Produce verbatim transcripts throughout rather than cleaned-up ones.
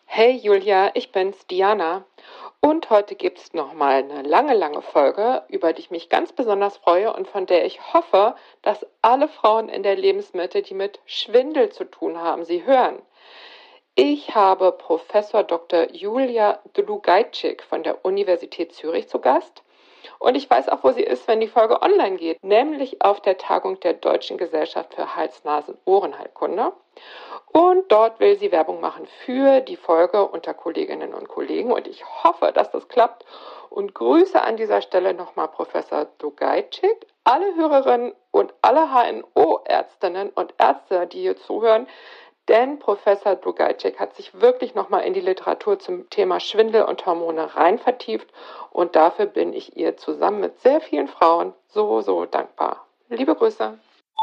Hey Julia, ich bin's, Diana. Und heute gibt's nochmal eine lange, lange Folge, über die ich mich ganz besonders freue und von der ich hoffe, dass alle Frauen in der Lebensmitte, die mit Schwindel zu tun haben, sie hören. Ich habe Professor Doktor Julia Dlugajcik von der Universität Zürich zu Gast. Und ich weiß auch, wo sie ist, wenn die Folge online geht, nämlich auf der Tagung der Deutschen Gesellschaft für Hals-Nasen-Ohrenheilkunde. Und dort will sie Werbung machen für die Folge unter Kolleginnen und Kollegen. Und ich hoffe, dass das klappt. Und Grüße an dieser Stelle nochmal Professor Dlugajcik, alle Hörerinnen und alle H N O-Ärztinnen und Ärzte, die hier zuhören. Denn Professor Dlugajcik hat sich wirklich nochmal in die Literatur zum Thema Schwindel und Hormone rein vertieft. Und dafür bin ich ihr zusammen mit sehr vielen Frauen so, so dankbar. Liebe Grüße.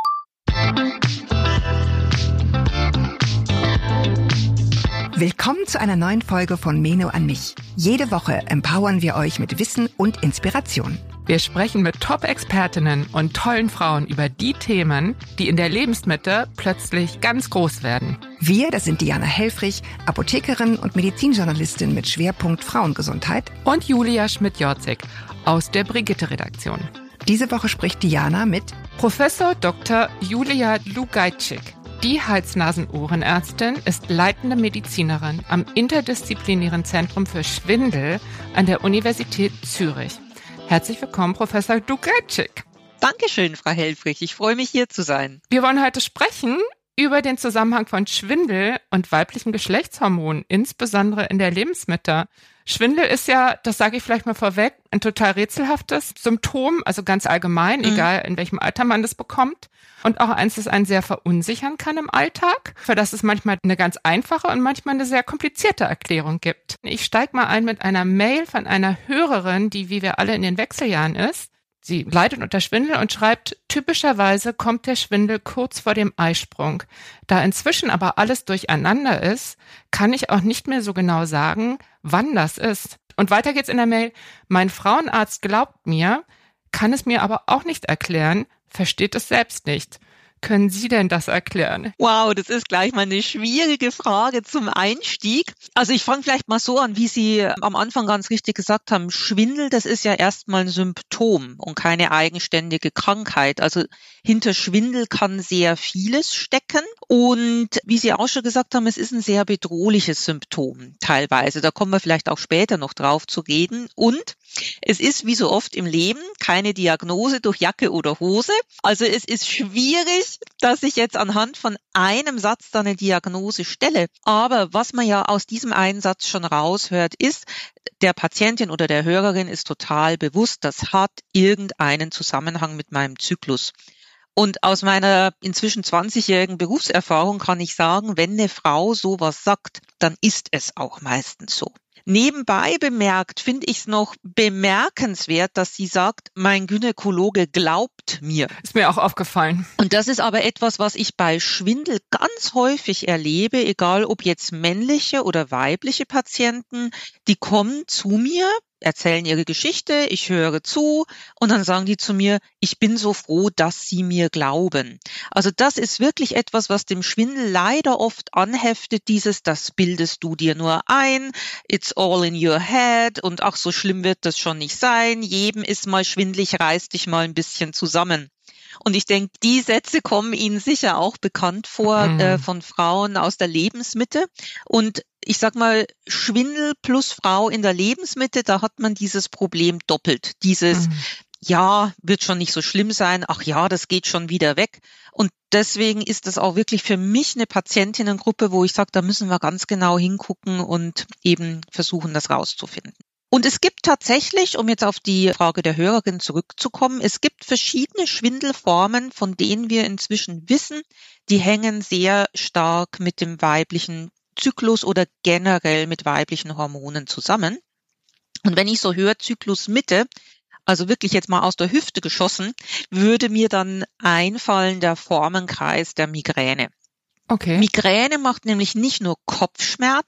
Willkommen zu einer neuen Folge von Meno an mich. Jede Woche empowern wir euch mit Wissen und Inspiration. Wir sprechen mit Top-Expertinnen und tollen Frauen über die Themen, die in der Lebensmitte plötzlich ganz groß werden. Wir, das sind Diana Helfrich, Apothekerin und Medizinjournalistin mit Schwerpunkt Frauengesundheit. Und Julia Schmidt-Jorzig aus der Brigitte-Redaktion. Diese Woche spricht Diana mit Professor Doktor Julia Dlugajcik. Die Hals-Nasen-Ohrenärztin ist leitende Medizinerin am Interdisziplinären Zentrum für Schwindel an der Universität Zürich. Herzlich willkommen, Professor Dlugajcik. Dankeschön, Frau Helfrich. Ich freue mich, hier zu sein. Wir wollen heute sprechen über den Zusammenhang von Schwindel und weiblichen Geschlechtshormonen, insbesondere in der Lebensmitte. Schwindel ist ja, das sage ich vielleicht mal vorweg, ein total rätselhaftes Symptom, also ganz allgemein, mhm. egal in welchem Alter man das bekommt. Und auch eins, das einen sehr verunsichern kann im Alltag, für das es manchmal eine ganz einfache und manchmal eine sehr komplizierte Erklärung gibt. Ich steige mal ein mit einer Mail von einer Hörerin, die wie wir alle in den Wechseljahren ist. Sie leidet unter Schwindel und schreibt, typischerweise kommt der Schwindel kurz vor dem Eisprung. Da inzwischen aber alles durcheinander ist, kann ich auch nicht mehr so genau sagen, wann das ist. Und weiter geht's in der Mail. Mein Frauenarzt glaubt mir, kann es mir aber auch nicht erklären, versteht es selbst nicht. Können Sie denn das erklären? Wow, das ist gleich mal eine schwierige Frage zum Einstieg. Also ich fange vielleicht mal so an, wie Sie am Anfang ganz richtig gesagt haben. Schwindel, das ist ja erstmal ein Symptom und keine eigenständige Krankheit. Also hinter Schwindel kann sehr vieles stecken. Und wie Sie auch schon gesagt haben, es ist ein sehr bedrohliches Symptom teilweise. Da kommen wir vielleicht auch später noch drauf zu reden. Und es ist wie so oft im Leben keine Diagnose durch Jacke oder Hose. Also es ist schwierig, dass ich jetzt anhand von einem Satz da eine Diagnose stelle. Aber was man ja aus diesem einen Satz schon raushört, ist, der Patientin oder der Hörerin ist total bewusst, das hat irgendeinen Zusammenhang mit meinem Zyklus. Und aus meiner inzwischen zwanzigjährigen Berufserfahrung kann ich sagen, wenn eine Frau sowas sagt, dann ist es auch meistens so. Nebenbei bemerkt finde ich es noch bemerkenswert, dass sie sagt, mein Gynäkologe glaubt mir. Ist mir auch aufgefallen. Und das ist aber etwas, was ich bei Schwindel ganz häufig erlebe, egal ob jetzt männliche oder weibliche Patienten, die kommen zu mir, erzählen ihre Geschichte, ich höre zu und dann sagen die zu mir, ich bin so froh, dass sie mir glauben. Also das ist wirklich etwas, was dem Schwindel leider oft anheftet, dieses, das bildest du dir nur ein, it's all in your head und ach, so schlimm wird das schon nicht sein, jedem ist mal schwindelig, reiß dich mal ein bisschen zusammen. Und ich denke, die Sätze kommen Ihnen sicher auch bekannt vor mhm. äh, von Frauen aus der Lebensmitte. Und ich sag mal, Schwindel plus Frau in der Lebensmitte, da hat man dieses Problem doppelt. Dieses, mhm. ja, wird schon nicht so schlimm sein, ach ja, das geht schon wieder weg. Und deswegen ist das auch wirklich für mich eine Patientinnengruppe, wo ich sage, da müssen wir ganz genau hingucken und eben versuchen, das rauszufinden. Und es gibt tatsächlich, um jetzt auf die Frage der Hörerin zurückzukommen, es gibt verschiedene Schwindelformen, von denen wir inzwischen wissen, die hängen sehr stark mit dem weiblichen Zyklus oder generell mit weiblichen Hormonen zusammen. Und wenn ich so höre, Zyklusmitte, also wirklich jetzt mal aus der Hüfte geschossen, würde mir dann einfallen der Formenkreis der Migräne. Okay. Migräne macht nämlich nicht nur Kopfschmerzen,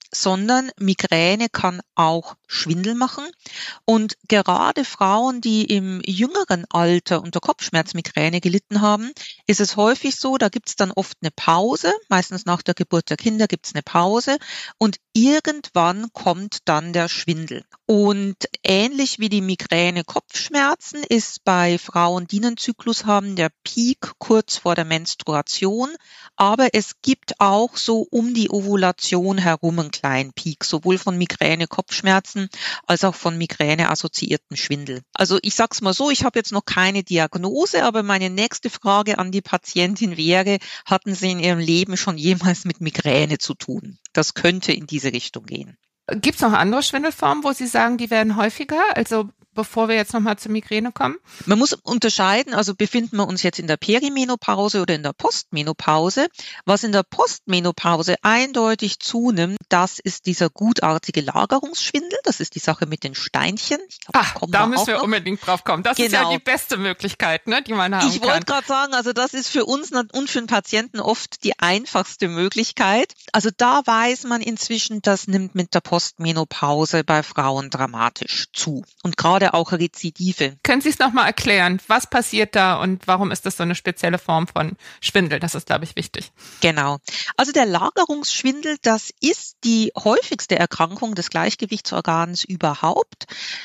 sondern Migräne kann auch Schwindel machen. Und gerade Frauen, die im jüngeren Alter unter Kopfschmerzmigräne gelitten haben, ist es häufig so, da gibt es dann oft eine Pause, meistens nach der Geburt der Kinder gibt es eine Pause und irgendwann kommt dann der Schwindel. Und ähnlich wie die Migräne-Kopfschmerzen ist bei Frauen, die einen Zyklus haben, der Peak kurz vor der Menstruation, aber es gibt auch so um die Ovulation herum einen kleinen Peak, sowohl von Migräne-Kopfschmerzen als auch von Migräne-assoziierten Schwindel. Also ich sag's mal so, ich habe jetzt noch keine Diagnose, aber meine nächste Frage an die Patientin wäre, hatten Sie in Ihrem Leben schon jemals mit Migräne zu tun? Das könnte in diese Richtung gehen. Gibt es noch andere Schwindelformen, wo Sie sagen, die werden häufiger? Also bevor wir jetzt nochmal zur Migräne kommen? Man muss unterscheiden, also befinden wir uns jetzt in der Perimenopause oder in der Postmenopause. Was in der Postmenopause eindeutig zunimmt, das ist dieser gutartige Lagerungsschwindel. Das ist die Sache mit den Steinchen. Ich glaub, Ach, da müssen wir noch. unbedingt drauf kommen. Das genau. ist ja die beste Möglichkeit, ne, die man haben ich kann. Ich wollte gerade sagen, also das ist für uns und für den Patienten oft die einfachste Möglichkeit. Also da weiß man inzwischen, das nimmt mit der Postmenopause bei Frauen dramatisch zu. Und gerade auch Rezidive. Können Sie es nochmal erklären? Was passiert da und warum ist das so eine spezielle Form von Schwindel? Das ist, glaube ich, wichtig. Genau. Also der Lagerungsschwindel, das ist die häufigste Erkrankung des Gleichgewichtsorgans überhaupt.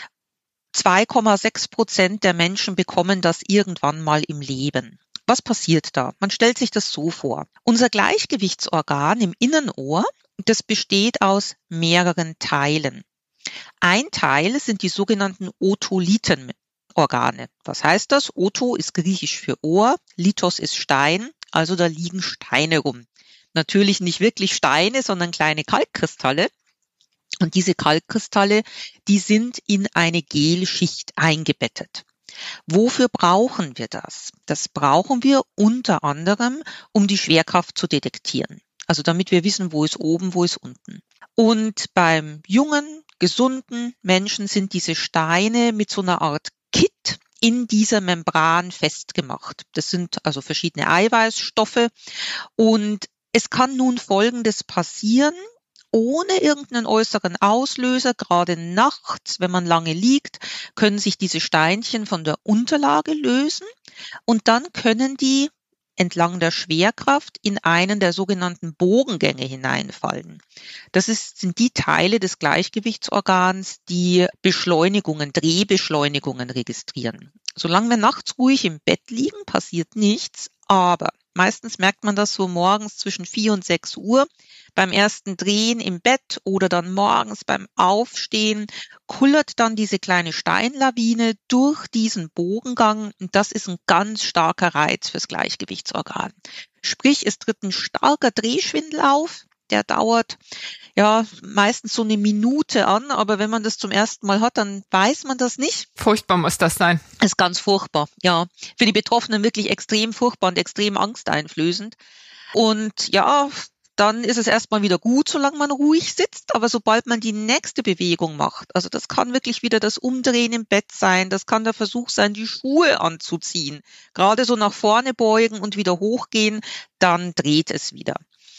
zwei Komma sechs Prozent der Menschen bekommen das irgendwann mal im Leben. Was passiert da? Man stellt sich das so vor. Unser Gleichgewichtsorgan im Innenohr, das besteht aus mehreren Teilen. Ein Teil sind die sogenannten Otolithen-Organe. Was heißt das? Oto ist griechisch für Ohr, Lithos ist Stein, also da liegen Steine rum. Natürlich nicht wirklich Steine, sondern kleine Kalkkristalle. Und diese Kalkkristalle, die sind in eine Gelschicht eingebettet. Wofür brauchen wir das? Das brauchen wir unter anderem, um die Schwerkraft zu detektieren. Also damit wir wissen, wo ist oben, wo ist unten. Und beim jungen, gesunden Menschen sind diese Steine mit so einer Art Kit in dieser Membran festgemacht. Das sind also verschiedene Eiweißstoffe. Und es kann nun Folgendes passieren, ohne irgendeinen äußeren Auslöser, gerade nachts, wenn man lange liegt, können sich diese Steinchen von der Unterlage lösen und dann können die entlang der Schwerkraft in einen der sogenannten Bogengänge hineinfallen. Das ist, sind die Teile des Gleichgewichtsorgans, die Beschleunigungen, Drehbeschleunigungen registrieren. Solange wir nachts ruhig im Bett liegen, passiert nichts, aber meistens merkt man das so morgens zwischen vier und sechs Uhr. Beim ersten Drehen im Bett oder dann morgens beim Aufstehen kullert dann diese kleine Steinlawine durch diesen Bogengang und das ist ein ganz starker Reiz fürs Gleichgewichtsorgan. Sprich, es tritt ein starker Drehschwindel auf, der dauert ja meistens so eine Minute an, aber wenn man das zum ersten Mal hat, dann weiß man das nicht. Furchtbar muss das sein. Das ist ganz furchtbar, ja. Für die Betroffenen wirklich extrem furchtbar und extrem angsteinflößend. Und ja, dann ist es erstmal wieder gut, solange man ruhig sitzt. Aber sobald man die nächste Bewegung macht, also das kann wirklich wieder das Umdrehen im Bett sein, das kann der Versuch sein, die Schuhe anzuziehen, gerade so nach vorne beugen und wieder hochgehen, dann dreht es wieder.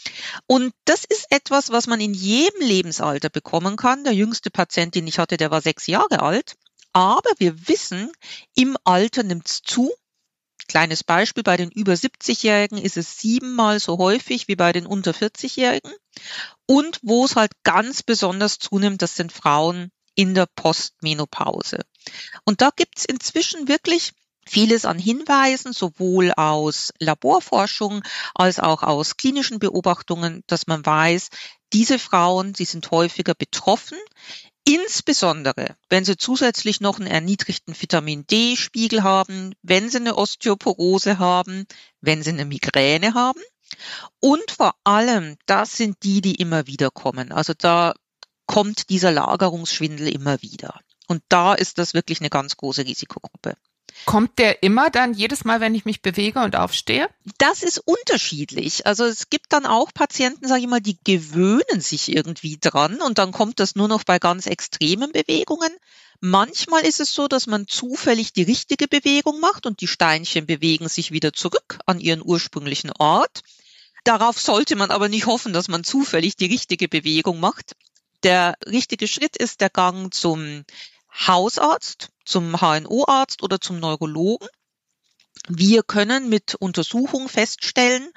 Und das ist etwas, was man in jedem Lebensalter bekommen kann. Der jüngste Patient, den ich hatte, der war sechs Jahre alt. Aber wir wissen, im Alter nimmt es zu. Kleines Beispiel, bei den über siebzigjährigen ist es siebenmal so häufig wie bei den unter vierzigjährigen. Und wo es halt ganz besonders zunimmt, das sind Frauen in der Postmenopause. Und da gibt es inzwischen wirklich vieles an Hinweisen, sowohl aus Laborforschung als auch aus klinischen Beobachtungen, dass man weiß, diese Frauen, sie sind häufiger betroffen. Insbesondere, wenn sie zusätzlich noch einen erniedrigten Vitamin-D-Spiegel haben, wenn sie eine Osteoporose haben, wenn sie eine Migräne haben. Und vor allem, das sind die, die immer wieder kommen. Also da kommt dieser Lagerungsschwindel immer wieder. Und da ist das wirklich eine ganz große Risikogruppe. Kommt der immer dann jedes Mal, wenn ich mich bewege und aufstehe? Das ist unterschiedlich. Also es gibt dann auch Patienten, sage ich mal, die gewöhnen sich irgendwie dran und dann kommt das nur noch bei ganz extremen Bewegungen. Manchmal ist es so, dass man zufällig die richtige Bewegung macht und die Steinchen bewegen sich wieder zurück an ihren ursprünglichen Ort. Darauf sollte man aber nicht hoffen, dass man zufällig die richtige Bewegung macht. Der richtige Schritt ist der Gang zum Hausarzt, zum H N O-Arzt oder zum Neurologen. Wir können mit Untersuchung feststellen,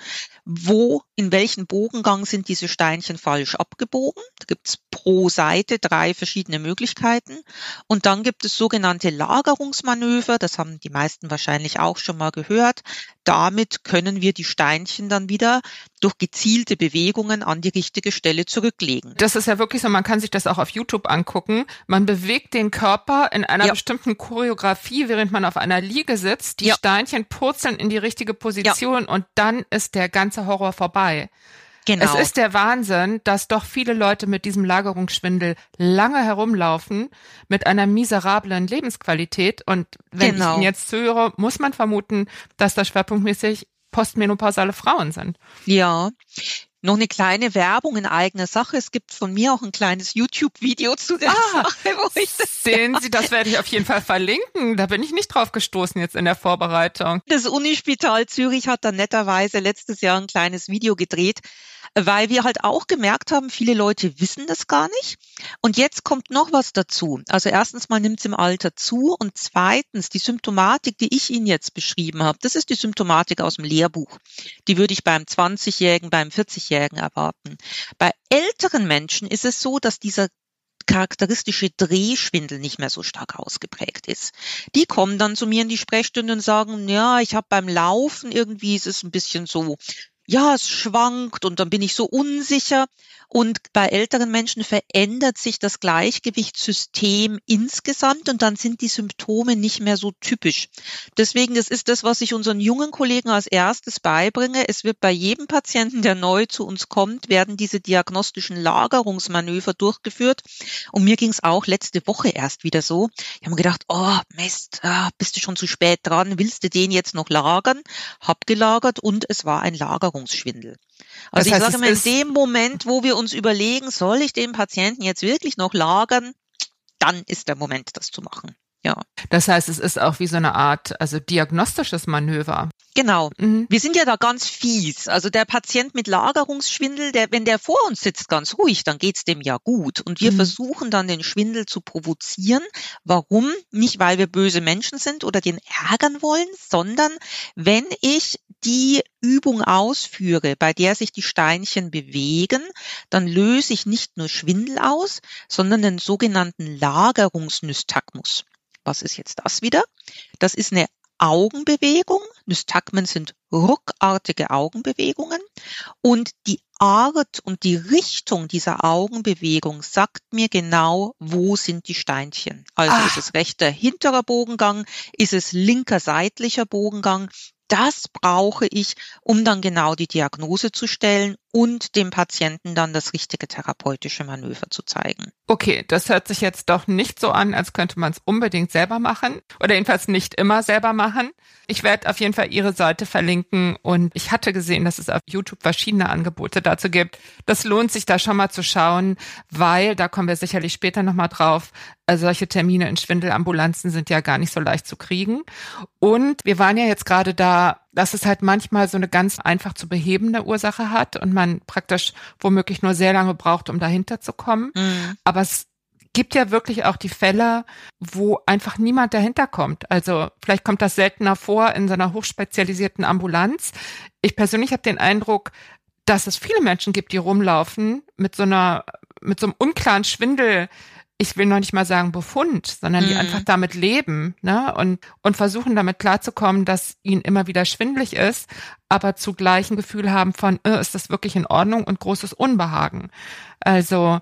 wo, in welchem Bogengang sind diese Steinchen falsch abgebogen. Da gibt's pro Seite drei verschiedene Möglichkeiten. Und dann gibt es sogenannte Lagerungsmanöver. Das haben die meisten wahrscheinlich auch schon mal gehört. Damit können wir die Steinchen dann wieder durch gezielte Bewegungen an die richtige Stelle zurücklegen. Das ist ja wirklich so, man kann sich das auch auf YouTube angucken. Man bewegt den Körper in einer ja. bestimmten Choreografie, während man auf einer Liege sitzt. Die ja. Steinchen purzeln in die richtige Position ja. und dann ist der ganze Horror vorbei. Genau. Es ist der Wahnsinn, dass doch viele Leute mit diesem Lagerungsschwindel lange herumlaufen, mit einer miserablen Lebensqualität. Und wenn genau. ich Ihnen jetzt zuhöre, muss man vermuten, dass das schwerpunktmäßig postmenopausale Frauen sind. Ja. Noch eine kleine Werbung in eigener Sache. Es gibt von mir auch ein kleines YouTube-Video zu der ah, Sache. Wo ich das sehen Sie, das werde ich auf jeden Fall verlinken. Da bin ich nicht drauf gestoßen jetzt in der Vorbereitung. Das Unispital Zürich hat dann netterweise letztes Jahr ein kleines Video gedreht, weil wir halt auch gemerkt haben, viele Leute wissen das gar nicht. Und jetzt kommt noch was dazu. Also erstens mal nimmt es im Alter zu und zweitens die Symptomatik, die ich Ihnen jetzt beschrieben habe, das ist die Symptomatik aus dem Lehrbuch. Die würde ich beim zwanzigjährigen, beim vierzigjährigen erwarten. Bei älteren Menschen ist es so, dass dieser charakteristische Drehschwindel nicht mehr so stark ausgeprägt ist. Die kommen dann zu mir in die Sprechstunde und sagen, ja, ich habe beim Laufen irgendwie, ist es ein bisschen so, ja, es schwankt und dann bin ich so unsicher. Und bei älteren Menschen verändert sich das Gleichgewichtssystem insgesamt und dann sind die Symptome nicht mehr so typisch. Deswegen, das ist das, was ich unseren jungen Kollegen als erstes beibringe. Es wird bei jedem Patienten, der neu zu uns kommt, werden diese diagnostischen Lagerungsmanöver durchgeführt. Und mir ging es auch letzte Woche erst wieder so. Ich habe mir gedacht, oh Mist, ah, bist du schon zu spät dran, willst du den jetzt noch lagern? Hab gelagert und es war ein Lagerungsschwindel. Also das heißt, ich sage mal, in dem Moment, wo wir uns überlegen, soll ich den Patienten jetzt wirklich noch lagern, dann ist der Moment, das zu machen. Ja. Das heißt, es ist auch wie so eine Art, also diagnostisches Manöver. Genau. Mhm. Wir sind ja da ganz fies. Also der Patient mit Lagerungsschwindel, der, wenn der vor uns sitzt ganz ruhig, dann geht's dem ja gut. Und wir mhm. versuchen dann den Schwindel zu provozieren. Warum? Nicht, weil wir böse Menschen sind oder den ärgern wollen, sondern wenn ich die Übung ausführe, bei der sich die Steinchen bewegen, dann löse ich nicht nur Schwindel aus, sondern den sogenannten Lagerungsnystagmus. Was ist jetzt das wieder? Das ist eine Augenbewegung. Nystagmen sind ruckartige Augenbewegungen. Und die Art und die Richtung dieser Augenbewegung sagt mir genau, wo sind die Steinchen. Also Ach. ist es rechter hinterer Bogengang, ist es linker seitlicher Bogengang. Das brauche ich, um dann genau die Diagnose zu stellen und dem Patienten dann das richtige therapeutische Manöver zu zeigen. Okay, das hört sich jetzt doch nicht so an, als könnte man es unbedingt selber machen oder jedenfalls nicht immer selber machen. Ich werde auf jeden Fall Ihre Seite verlinken und ich hatte gesehen, dass es auf YouTube verschiedene Angebote dazu gibt. Das lohnt sich da schon mal zu schauen, weil, da kommen wir sicherlich später nochmal drauf, also solche Termine in Schwindelambulanzen sind ja gar nicht so leicht zu kriegen. Und wir waren ja jetzt gerade da, dass es halt manchmal so eine ganz einfach zu behebende Ursache hat und man praktisch womöglich nur sehr lange braucht, um dahinter zu kommen. Mhm. Aber es gibt ja wirklich auch die Fälle, wo einfach niemand dahinter kommt. Also vielleicht kommt das seltener vor in so einer hochspezialisierten Ambulanz. Ich persönlich habe den Eindruck, dass es viele Menschen gibt, die rumlaufen mit so einer, mit so einem unklaren Schwindel. Ich will noch nicht mal sagen Befund, sondern die mm. einfach damit leben, ne, und, und versuchen damit klarzukommen, dass ihnen immer wieder schwindelig ist, aber zugleich ein Gefühl haben von, äh, ist das wirklich in Ordnung und großes Unbehagen. Also,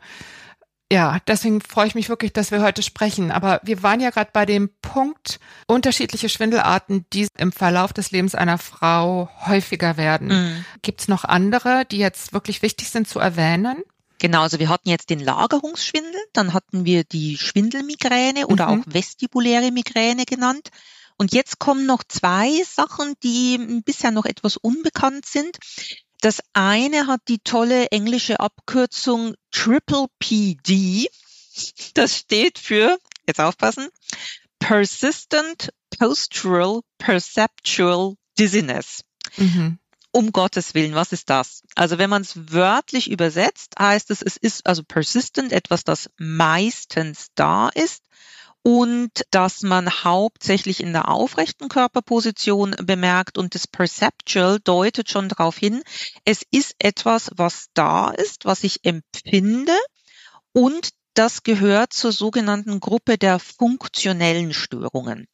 ja, deswegen freue ich mich wirklich, dass wir heute sprechen. Aber wir waren ja gerade bei dem Punkt, unterschiedliche Schwindelarten, die im Verlauf des Lebens einer Frau häufiger werden. Mm. Gibt es noch andere, die jetzt wirklich wichtig sind zu erwähnen? Genau, also wir hatten jetzt den Lagerungsschwindel, dann hatten wir die Schwindelmigräne oder mhm. auch vestibuläre Migräne genannt. Und jetzt kommen noch zwei Sachen, die bisher noch etwas unbekannt sind. Das eine hat die tolle englische Abkürzung Triple P D. Das steht für, jetzt aufpassen, Persistent Postural Perceptual Dizziness. Mhm. Um Gottes Willen, was ist das? Also wenn man es wörtlich übersetzt, heißt es, es ist also persistent, etwas, das meistens da ist und das man hauptsächlich in der aufrechten Körperposition bemerkt. Und das Perceptual deutet schon darauf hin, es ist etwas, was da ist, was ich empfinde, und das gehört zur sogenannten Gruppe der funktionellen Störungen.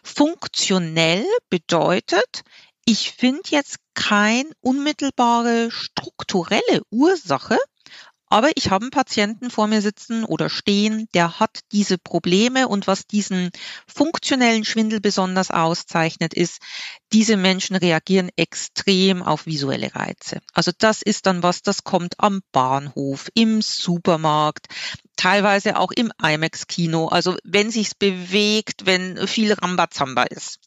Funktionell bedeutet, ich finde jetzt keine unmittelbare strukturelle Ursache, aber ich habe einen Patienten vor mir sitzen oder stehen, der hat diese Probleme, und was diesen funktionellen Schwindel besonders auszeichnet, ist, diese Menschen reagieren extrem auf visuelle Reize. Also das ist dann was, das kommt am Bahnhof, im Supermarkt, teilweise auch im IMAX-Kino, also wenn sich's bewegt, wenn viel Rambazamba ist.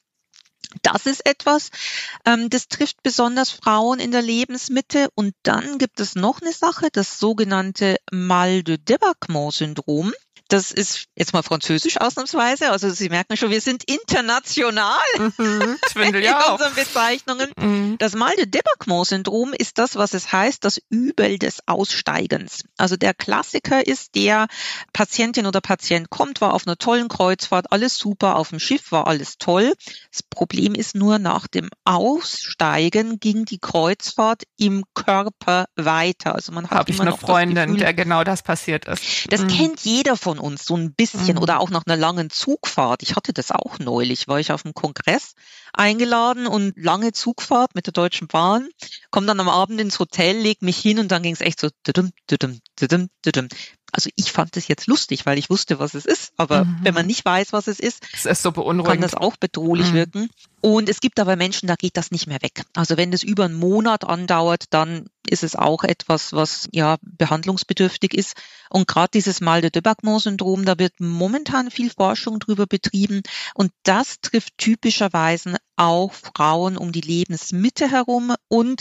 Das ist etwas, ähm, das trifft besonders Frauen in der Lebensmitte. Und dann gibt es noch eine Sache, das sogenannte Mal de Débâclement-Syndrom. Das ist jetzt mal französisch ausnahmsweise. Also Sie merken schon, wir sind international Mhm, Schwindel in ja auch. unseren Bezeichnungen. Mhm. Das Mal de Débâcement-Syndrom ist das, was es heißt, das Übel des Aussteigens. Also der Klassiker ist, der Patientin oder Patient kommt, war auf einer tollen Kreuzfahrt, alles super, auf dem Schiff war alles toll. Das Problem ist nur, nach dem Aussteigen ging die Kreuzfahrt im Körper weiter. Also man hat Habe ich immer eine noch das Freundin, Gefühl, der genau das passiert ist. das Mhm. kennt jeder von uns so ein bisschen, Mhm. oder auch nach einer langen Zugfahrt. Ich hatte das auch neulich, war ich auf einem Kongress eingeladen und lange Zugfahrt mit der Deutschen Bahn, komme dann am Abend ins Hotel, leg mich hin und dann ging es echt so düdüm, düdüm, düdüm, düdüm. Also ich fand es jetzt lustig, weil ich wusste, was es ist, aber Mhm. wenn man nicht weiß, was es ist, Es ist so kann beunruhigend. das auch bedrohlich Mhm. wirken. Und es gibt aber Menschen, da geht das nicht mehr weg. Also wenn das über einen Monat andauert, dann ist es auch etwas, was ja behandlungsbedürftig ist. Und gerade dieses Mal de Débâcement-Syndrom, da wird momentan viel Forschung drüber betrieben. Und das trifft typischerweise auch Frauen um die Lebensmitte herum und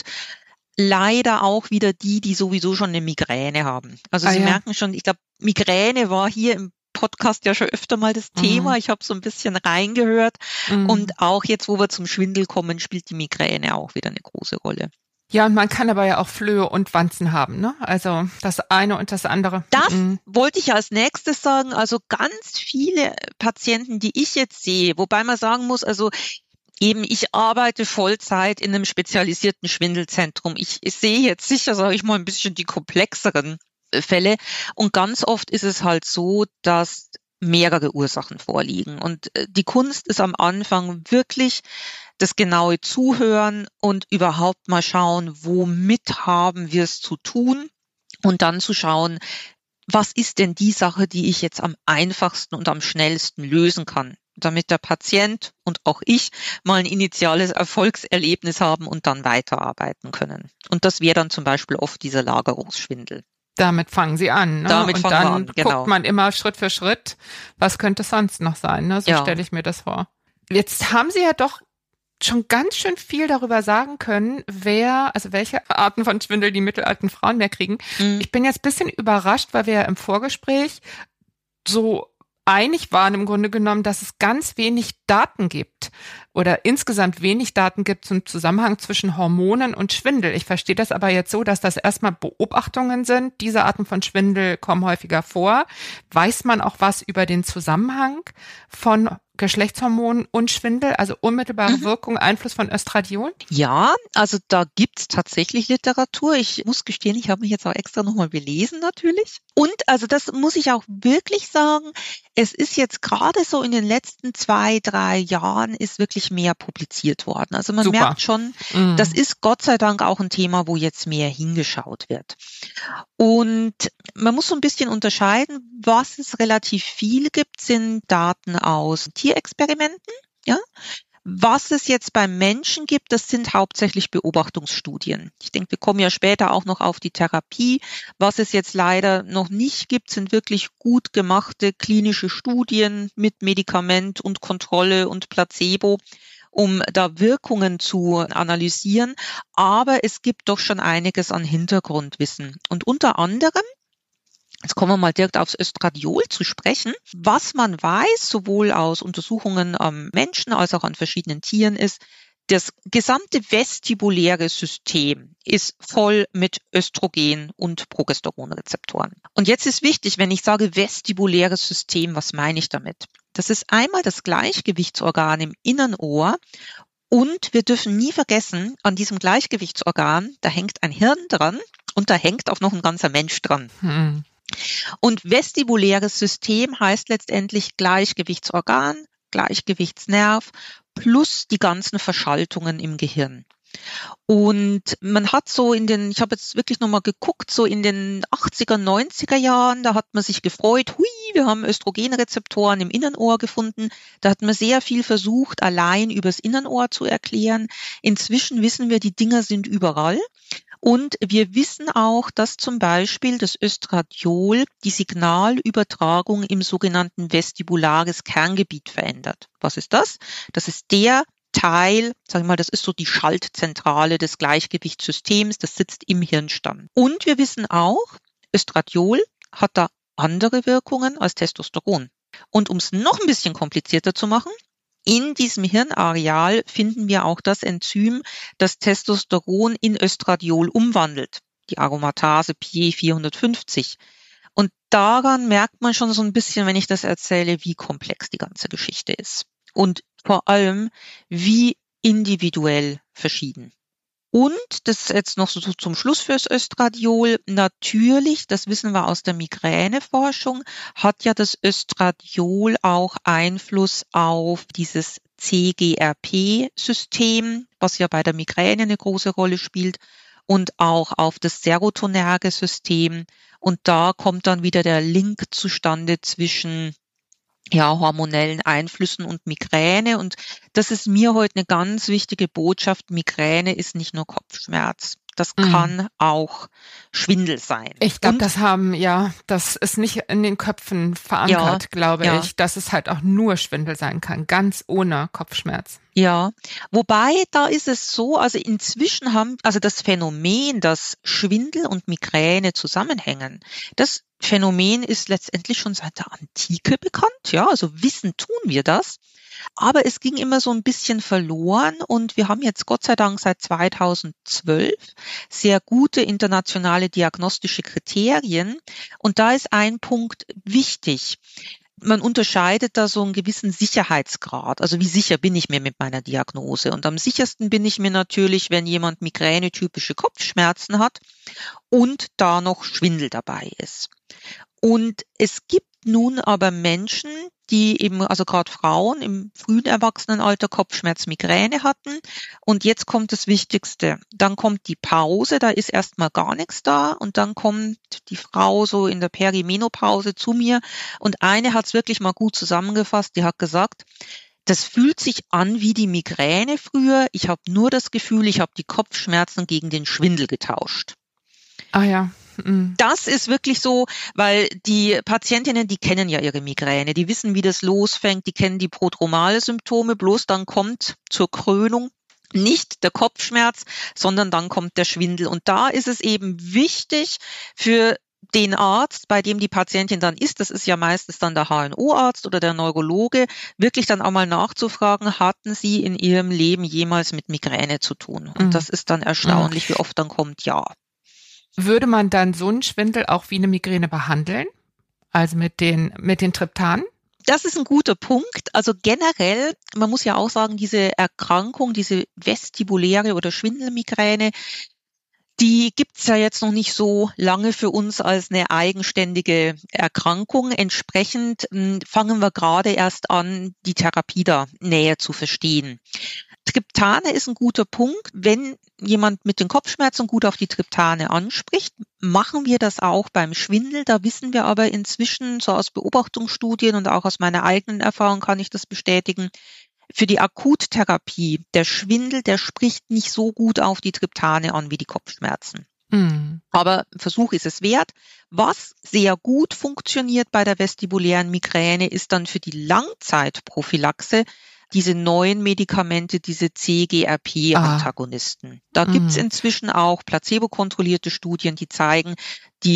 leider auch wieder die, die sowieso schon eine Migräne haben. Also Ah, Sie ja. merken schon, ich glaube, Migräne war hier im Podcast ja schon öfter mal das Mhm. Thema. Ich habe so ein bisschen reingehört. Mhm. Und auch jetzt, wo wir zum Schwindel kommen, spielt die Migräne auch wieder eine große Rolle. Ja, und man kann aber ja auch Flöhe und Wanzen haben, ne? Also das eine und das andere. Das Mhm. wollte ich als nächstes sagen. Also ganz viele Patienten, die ich jetzt sehe, wobei man sagen muss, also eben, ich arbeite Vollzeit in einem spezialisierten Schwindelzentrum. Ich, ich sehe jetzt sicher, sage ich mal, ein bisschen die komplexeren Fälle. Und ganz oft ist es halt so, dass mehrere Ursachen vorliegen. Und die Kunst ist am Anfang wirklich das genaue Zuhören und überhaupt mal schauen, womit haben wir es zu tun, und dann zu schauen, was ist denn die Sache, die ich jetzt am einfachsten und am schnellsten lösen kann, damit der Patient und auch ich mal ein initiales Erfolgserlebnis haben und dann weiterarbeiten können. Und das wäre dann zum Beispiel oft dieser Lagerungsschwindel. Damit fangen sie an, ne? Damit und fangen wir dann an, genau. guckt man immer Schritt für Schritt, was könnte es sonst noch sein, ne? So Ja. stelle ich mir das vor. Jetzt haben Sie ja doch schon ganz schön viel darüber sagen können, wer, also welche Arten von Schwindel die mittelalten Frauen mehr kriegen. Mhm. Ich bin jetzt ein bisschen überrascht, weil wir ja im Vorgespräch so einig waren im Grunde genommen, dass es ganz wenig Daten gibt oder insgesamt wenig Daten gibt zum Zusammenhang zwischen Hormonen und Schwindel. Ich verstehe das aber jetzt so, dass das erstmal Beobachtungen sind. Diese Arten von Schwindel kommen häufiger vor. Weiß man auch was über den Zusammenhang von Geschlechtshormonen und Schwindel, also unmittelbare Mhm. Wirkung, Einfluss von Östradiol? Ja, also da gibt's tatsächlich Literatur. Ich muss gestehen, ich habe mich jetzt auch extra nochmal belesen natürlich. Und also das muss ich auch wirklich sagen, es ist jetzt gerade so in den letzten zwei, drei Jahren ist wirklich mehr publiziert worden. Also man Super. merkt schon, Mhm. das ist Gott sei Dank auch ein Thema, wo jetzt mehr hingeschaut wird. Und man muss so ein bisschen unterscheiden. Was es relativ viel gibt, sind Daten aus Tierexperimenten. Ja? Was es jetzt beim Menschen gibt, das sind hauptsächlich Beobachtungsstudien. Ich denke, wir kommen ja später auch noch auf die Therapie. Was es jetzt leider noch nicht gibt, sind wirklich gut gemachte klinische Studien mit Medikament und Kontrolle und Placebo, um da Wirkungen zu analysieren. Aber es gibt doch schon einiges an Hintergrundwissen. Und unter anderem, jetzt kommen wir mal direkt aufs Östradiol zu sprechen. Was man weiß, sowohl aus Untersuchungen am Menschen als auch an verschiedenen Tieren, ist, Das gesamte vestibuläre System ist voll mit Östrogen- und Progesteronrezeptoren. Und jetzt ist wichtig, wenn ich sage vestibuläres System, was meine ich damit? Das ist einmal das Gleichgewichtsorgan im Innenohr und wir dürfen nie vergessen, an diesem Gleichgewichtsorgan, da hängt ein Hirn dran und da hängt auch noch ein ganzer Mensch dran. Hm. Und vestibuläres System heißt letztendlich Gleichgewichtsorgan, Gleichgewichtsnerv plus die ganzen Verschaltungen im Gehirn. Und man hat so in den, ich habe jetzt wirklich nochmal geguckt, so in den achtziger, neunziger Jahren, da hat man sich gefreut, hui, wir haben Östrogenrezeptoren im Innenohr gefunden. Da hat man sehr viel versucht, allein übers Innenohr zu erklären. Inzwischen wissen wir, die Dinger sind überall. Und wir wissen auch, dass zum Beispiel das Östradiol die Signalübertragung im sogenannten vestibulares Kerngebiet verändert. Was ist das? Das ist der Teil, sagen wir mal, das ist so die Schaltzentrale des Gleichgewichtssystems, das sitzt im Hirnstamm. Und wir wissen auch, Östradiol hat da andere Wirkungen als Testosteron. Und um es noch ein bisschen komplizierter zu machen, in diesem Hirnareal finden wir auch das Enzym, das Testosteron in Östradiol umwandelt, die Aromatase P E vierhundertfünfzig. Und daran merkt man schon so ein bisschen, wenn ich das erzähle, wie komplex die ganze Geschichte ist. Und vor allem, wie individuell verschieden. Und das ist jetzt noch so zum Schluss fürs Östradiol. Natürlich, das wissen wir aus der Migräneforschung, hat ja das Östradiol auch Einfluss auf dieses C G R P-System, was ja bei der Migräne eine große Rolle spielt, und auch auf das serotonerge System. Und da kommt dann wieder der Link zustande zwischen ja, hormonellen Einflüssen und Migräne. Und das ist mir heute eine ganz wichtige Botschaft. Migräne ist nicht nur Kopfschmerz. Das mhm. kann auch Schwindel sein. Ich glaube, das haben, ja, das ist nicht in den Köpfen verankert, ja, glaube ja. ich, dass es halt auch nur Schwindel sein kann, ganz ohne Kopfschmerz. Ja, wobei da ist es so, also inzwischen haben, also das Phänomen, dass Schwindel und Migräne zusammenhängen, das Phänomen ist letztendlich schon seit der Antike bekannt, ja, also wissen tun wir das. Aber es ging immer so ein bisschen verloren und wir haben jetzt Gott sei Dank seit zweitausendzwölf sehr gute internationale diagnostische Kriterien. Und da ist ein Punkt wichtig. Man unterscheidet da so einen gewissen Sicherheitsgrad. Also wie sicher bin ich mir mit meiner Diagnose? Und am sichersten bin ich mir natürlich, wenn jemand migränetypische Kopfschmerzen hat und da noch Schwindel dabei ist. Und es gibt nun aber Menschen, die eben, also gerade Frauen im frühen Erwachsenenalter Kopfschmerz, Migräne hatten. Und jetzt kommt das Wichtigste. Dann kommt die Pause, da ist erstmal gar nichts da. Und dann kommt die Frau so in der Perimenopause zu mir. Und eine hat es wirklich mal gut zusammengefasst. Die hat gesagt, das fühlt sich an wie die Migräne früher. Ich habe nur das Gefühl, ich habe die Kopfschmerzen gegen den Schwindel getauscht. Ah ja. Das ist wirklich so, weil die Patientinnen, die kennen ja ihre Migräne, die wissen, wie das losfängt, die kennen die prodromale Symptome, bloß dann kommt zur Krönung nicht der Kopfschmerz, sondern dann kommt der Schwindel. Und da ist es eben wichtig für den Arzt, bei dem die Patientin dann ist, das ist ja meistens dann der H N O-Arzt oder der Neurologe, wirklich dann auch mal nachzufragen, hatten Sie in Ihrem Leben jemals mit Migräne zu tun? Und mhm. das ist dann erstaunlich, mhm. wie oft dann kommt ja. Würde man dann so einen Schwindel auch wie eine Migräne behandeln? Also mit den, mit den Triptanen? Das ist ein guter Punkt. Also generell, man muss ja auch sagen, diese Erkrankung, diese vestibuläre oder Schwindelmigräne, die gibt's ja jetzt noch nicht so lange für uns als eine eigenständige Erkrankung. Entsprechend mh, fangen wir gerade erst an, die Therapie da näher zu verstehen. Triptane ist ein guter Punkt. Wenn jemand mit den Kopfschmerzen gut auf die Triptane anspricht, machen wir das auch beim Schwindel. Da wissen wir aber inzwischen, so aus Beobachtungsstudien und auch aus meiner eigenen Erfahrung kann ich das bestätigen, für die Akuttherapie, der Schwindel, der spricht nicht so gut auf die Triptane an wie die Kopfschmerzen. Mhm. Aber Versuch ist es wert. Was sehr gut funktioniert bei der vestibulären Migräne, ist dann für die Langzeitprophylaxe diese neuen Medikamente, diese C G R P-Antagonisten. Ah. Da mhm. gibt's inzwischen auch placebo-kontrollierte Studien, die zeigen, die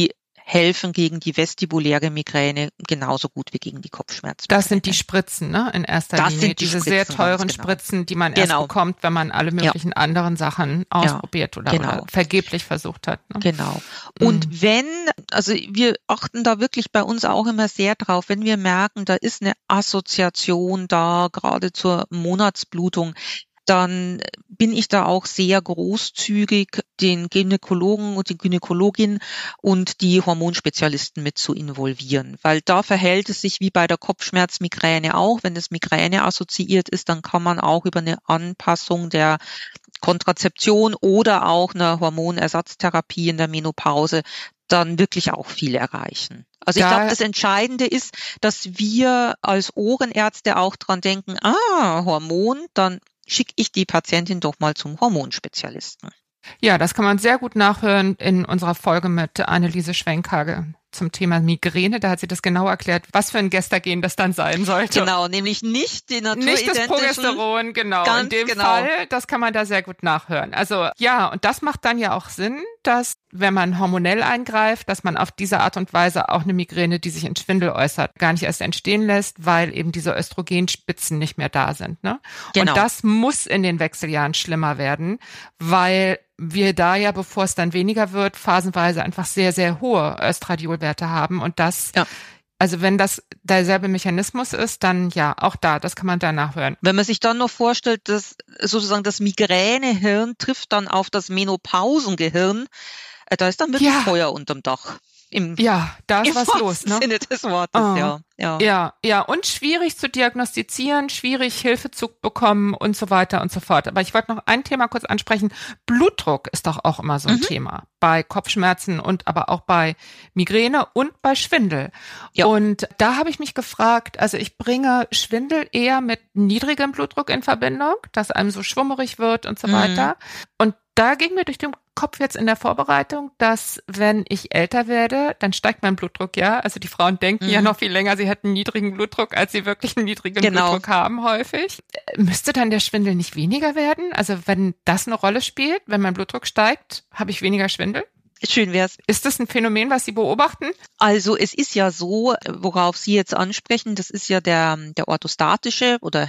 helfen gegen die vestibuläre Migräne genauso gut wie gegen die Kopfschmerzen. Das sind die Spritzen, ne? In erster das Linie. Sind die Diese Spritzen, sehr teuren genau. Spritzen, die man genau. erst bekommt, wenn man alle möglichen ja. anderen Sachen ausprobiert ja, oder, genau. oder vergeblich versucht hat. Ne? Genau. Und mhm. wenn, also wir achten da wirklich bei uns auch immer sehr drauf, wenn wir merken, da ist eine Assoziation da, gerade zur Monatsblutung, dann bin ich da auch sehr großzügig, den Gynäkologen und die Gynäkologin und die Hormonspezialisten mit zu involvieren. Weil da verhält es sich wie bei der Kopfschmerzmigräne auch. Wenn das Migräne assoziiert ist, dann kann man auch über eine Anpassung der Kontrazeption oder auch eine Hormonersatztherapie in der Menopause dann wirklich auch viel erreichen. Also ich glaube, das Entscheidende ist, dass wir als Ohrenärzte auch dran denken, ah, Hormon, dann schicke ich die Patientin doch mal zum Hormonspezialisten. Ja, das kann man sehr gut nachhören in unserer Folge mit Anneliese Schwenkhage zum Thema Migräne. Da hat sie das genau erklärt, was für ein Gestagen das dann sein sollte. Genau, nämlich nicht die naturidentischen. Nicht das Progesteron, genau. Ganz in dem genau. Fall, das kann man da sehr gut nachhören. Also ja, und das macht dann ja auch Sinn, dass wenn man hormonell eingreift, dass man auf diese Art und Weise auch eine Migräne, die sich in Schwindel äußert, gar nicht erst entstehen lässt, weil eben diese Östrogenspitzen nicht mehr da sind. Ne? Genau. Und das muss in den Wechseljahren schlimmer werden, weil wir da ja, bevor es dann weniger wird, phasenweise einfach sehr, sehr hohe Östradiolwerte haben. Und das, ja. also wenn das derselbe Mechanismus ist, dann ja, auch da, das kann man da nachhören. Wenn man sich dann noch vorstellt, dass sozusagen das Migränehirn trifft dann auf das Menopausengehirn, da ist dann wirklich ja. Feuer unterm Dach. Im, ja, da ist im was los, ne? Sinne des Wortes, oh. ja, ja. Ja, ja, und schwierig zu diagnostizieren, schwierig Hilfe zu bekommen und so weiter und so fort. Aber ich wollte noch ein Thema kurz ansprechen. Blutdruck ist doch auch immer so ein mhm. Thema. Bei Kopfschmerzen und aber auch bei Migräne und bei Schwindel. Ja. Und da habe ich mich gefragt, also ich bringe Schwindel eher mit niedrigem Blutdruck in Verbindung, dass einem so schwummerig wird und so mhm. weiter. Und da ging mir durch den Kopf jetzt in der Vorbereitung, dass wenn ich älter werde, dann steigt mein Blutdruck, ja. Also die Frauen denken mhm. ja noch viel länger, sie hätten niedrigen Blutdruck, als sie wirklich einen niedrigen genau. Blutdruck haben häufig. Müsste dann der Schwindel nicht weniger werden? Also wenn das eine Rolle spielt, wenn mein Blutdruck steigt, habe ich weniger Schwindel? Schön wär's. Ist das ein Phänomen, was Sie beobachten? Also es ist ja so, worauf Sie jetzt ansprechen, das ist ja der, der orthostatische oder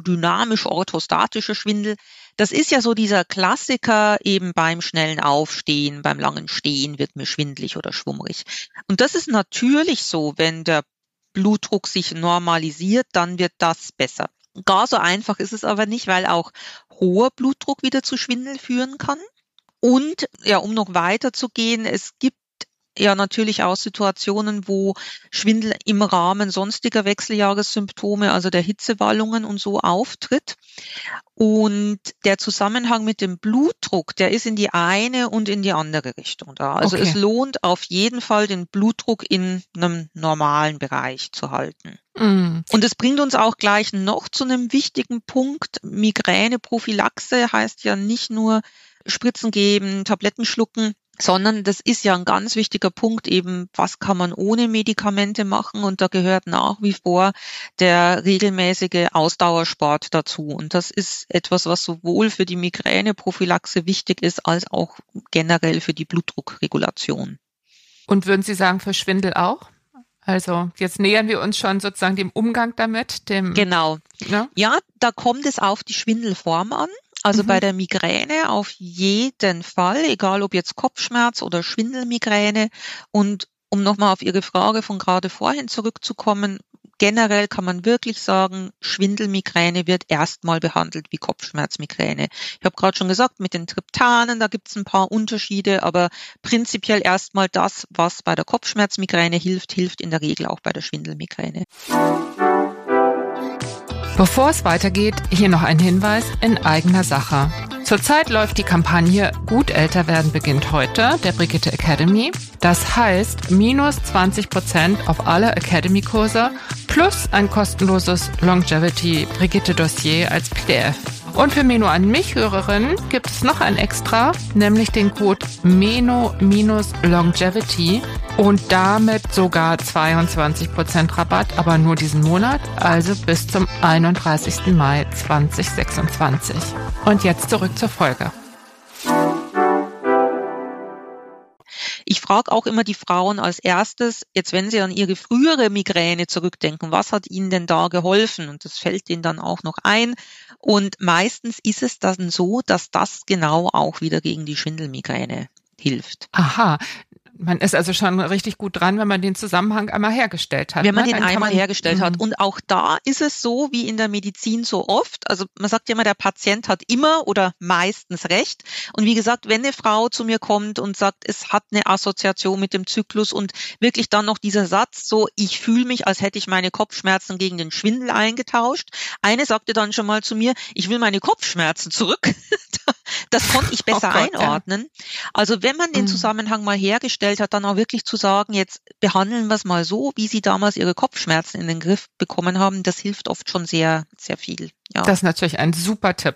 hämodynamisch-orthostatische Schwindel. Das ist ja so dieser Klassiker eben beim schnellen Aufstehen, beim langen Stehen wird mir schwindelig oder schwummrig. Und das ist natürlich so, wenn der Blutdruck sich normalisiert, dann wird das besser. Gar so einfach ist es aber nicht, weil auch hoher Blutdruck wieder zu Schwindel führen kann. Und ja, um noch weiter zu gehen, es gibt ja natürlich auch Situationen, wo Schwindel im Rahmen sonstiger Wechseljahressymptome, also der Hitzewallungen und so auftritt. Und der Zusammenhang mit dem Blutdruck, der ist in die eine und in die andere Richtung da. Also okay. Es lohnt auf jeden Fall, den Blutdruck in einem normalen Bereich zu halten. Mm. Und es bringt uns auch gleich noch zu einem wichtigen Punkt. Migräneprophylaxe heißt ja nicht nur Spritzen geben, Tabletten schlucken, sondern das ist ja ein ganz wichtiger Punkt eben, was kann man ohne Medikamente machen, und da gehört nach wie vor der regelmäßige Ausdauersport dazu, und das ist etwas, was sowohl für die Migräneprophylaxe wichtig ist, als auch generell für die Blutdruckregulation. Und würden Sie sagen, für Schwindel auch? Also jetzt nähern wir uns schon sozusagen dem Umgang damit. Dem Genau. Ne? Ja, da kommt es auf die Schwindelform an. Also mhm. bei der Migräne auf jeden Fall, egal ob jetzt Kopfschmerz oder Schwindelmigräne. Und um nochmal auf Ihre Frage von gerade vorhin zurückzukommen, generell kann man wirklich sagen, Schwindelmigräne wird erstmal behandelt wie Kopfschmerzmigräne. Ich habe gerade schon gesagt, mit den Triptanen, da gibt es ein paar Unterschiede, aber prinzipiell erstmal das, was bei der Kopfschmerzmigräne hilft, hilft in der Regel auch bei der Schwindelmigräne. Bevor es weitergeht, hier noch ein Hinweis in eigener Sache. Zurzeit läuft die Kampagne Gut älter werden beginnt heute, der Brigitte Academy. Das heißt, minus zwanzig Prozent auf alle Academy-Kurse plus ein kostenloses Longevity Brigitte Dossier als P D F. Und für Meno an mich Hörerinnen gibt es noch ein Extra, nämlich den Code Meno-Longevity und damit sogar zweiundzwanzig Prozent Rabatt, aber nur diesen Monat, also bis zum einunddreißigsten Mai zweitausendsechsundzwanzig. Und jetzt zurück zur Folge. Ich frage auch immer die Frauen als erstes, jetzt wenn sie an ihre frühere Migräne zurückdenken, was hat ihnen denn da geholfen? Und das fällt ihnen dann auch noch ein. Und meistens ist es dann so, dass das genau auch wieder gegen die Schwindelmigräne hilft. Aha. Man ist also schon richtig gut dran, wenn man den Zusammenhang einmal hergestellt hat. Wenn man ne? den Dann einmal man, hergestellt mh. hat. Und auch da ist es so, wie in der Medizin so oft. Also man sagt ja immer, der Patient hat immer oder meistens recht. Und wie gesagt, wenn eine Frau zu mir kommt und sagt, es hat eine Assoziation mit dem Zyklus und wirklich dann noch dieser Satz, so, ich fühle mich, als hätte ich meine Kopfschmerzen gegen den Schwindel eingetauscht. Eine sagte dann schon mal zu mir, ich will meine Kopfschmerzen zurück. Das konnte ich besser oh Gott, einordnen. Ja. Also wenn man den Zusammenhang mal hergestellt hat, dann auch wirklich zu sagen, jetzt behandeln wir es mal so, wie Sie damals Ihre Kopfschmerzen in den Griff bekommen haben, das hilft oft schon sehr, sehr viel. Ja. Das ist natürlich ein super Tipp.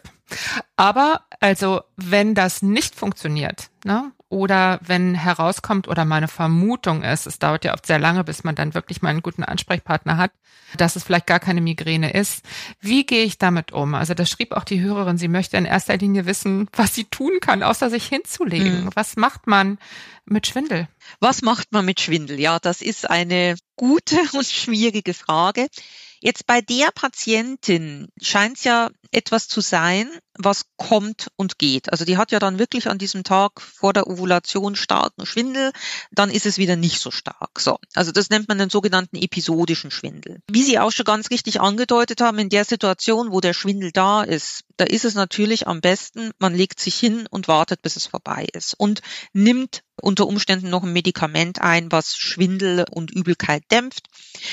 Aber also, wenn das nicht funktioniert, ne, oder wenn herauskommt oder meine Vermutung ist, es dauert ja oft sehr lange, bis man dann wirklich mal einen guten Ansprechpartner hat, dass es vielleicht gar keine Migräne ist. Wie gehe ich damit um? Also das schrieb auch die Hörerin, sie möchte in erster Linie wissen, was sie tun kann, außer sich hinzulegen. Mhm. Was macht man mit Schwindel? Was macht man mit Schwindel? Ja, das ist eine gute und schwierige Frage. Jetzt bei der Patientin scheint es ja etwas zu sein, was kommt und geht. Also die hat ja dann wirklich an diesem Tag vor der Ovulation starken Schwindel, dann ist es wieder nicht so stark. So, also das nennt man den sogenannten episodischen Schwindel. Wie Sie auch schon ganz richtig angedeutet haben, in der Situation, wo der Schwindel da ist, da ist es natürlich am besten, man legt sich hin und wartet, bis es vorbei ist und nimmt unter Umständen noch ein Medikament ein, was Schwindel und Übelkeit dämpft.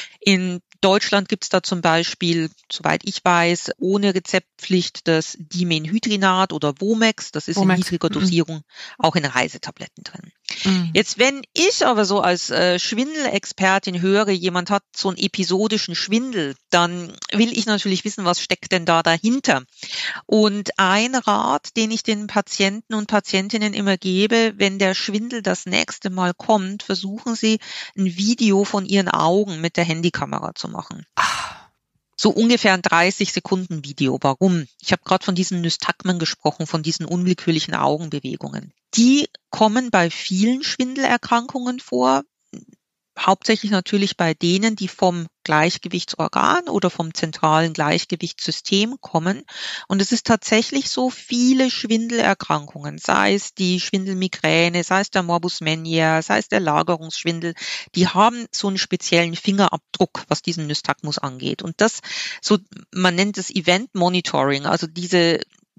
In Deutschland gibt es da zum Beispiel, soweit ich weiß, ohne Rezeptpflicht das Dimenhydrinat oder Womex. Das ist Womex. In niedriger Dosierung mhm. auch in Reisetabletten drin. Mhm. Jetzt, wenn ich aber so als äh, Schwindelexpertin höre, jemand hat so einen episodischen Schwindel, dann will ich natürlich wissen, was steckt denn da dahinter. Und ein Rat, den ich den Patienten und Patientinnen immer gebe, wenn der Schwindel das nächste Mal kommt, versuchen Sie ein Video von Ihren Augen mit der Handykamera zu machen. Ach. So ungefähr ein dreißig Sekunden Video. Warum? Ich habe gerade von diesen Nystagmen gesprochen, von diesen unwillkürlichen Augenbewegungen. Die kommen bei vielen Schwindelerkrankungen vor. Hauptsächlich natürlich bei denen, die vom Gleichgewichtsorgan oder vom zentralen Gleichgewichtssystem kommen. Und es ist tatsächlich so, viele Schwindelerkrankungen, sei es die Schwindelmigräne, sei es der Morbus Menier, sei es der Lagerungsschwindel, die haben so einen speziellen Fingerabdruck, was diesen Nystagmus angeht. Und das, so, man nennt es Event Monitoring, also diese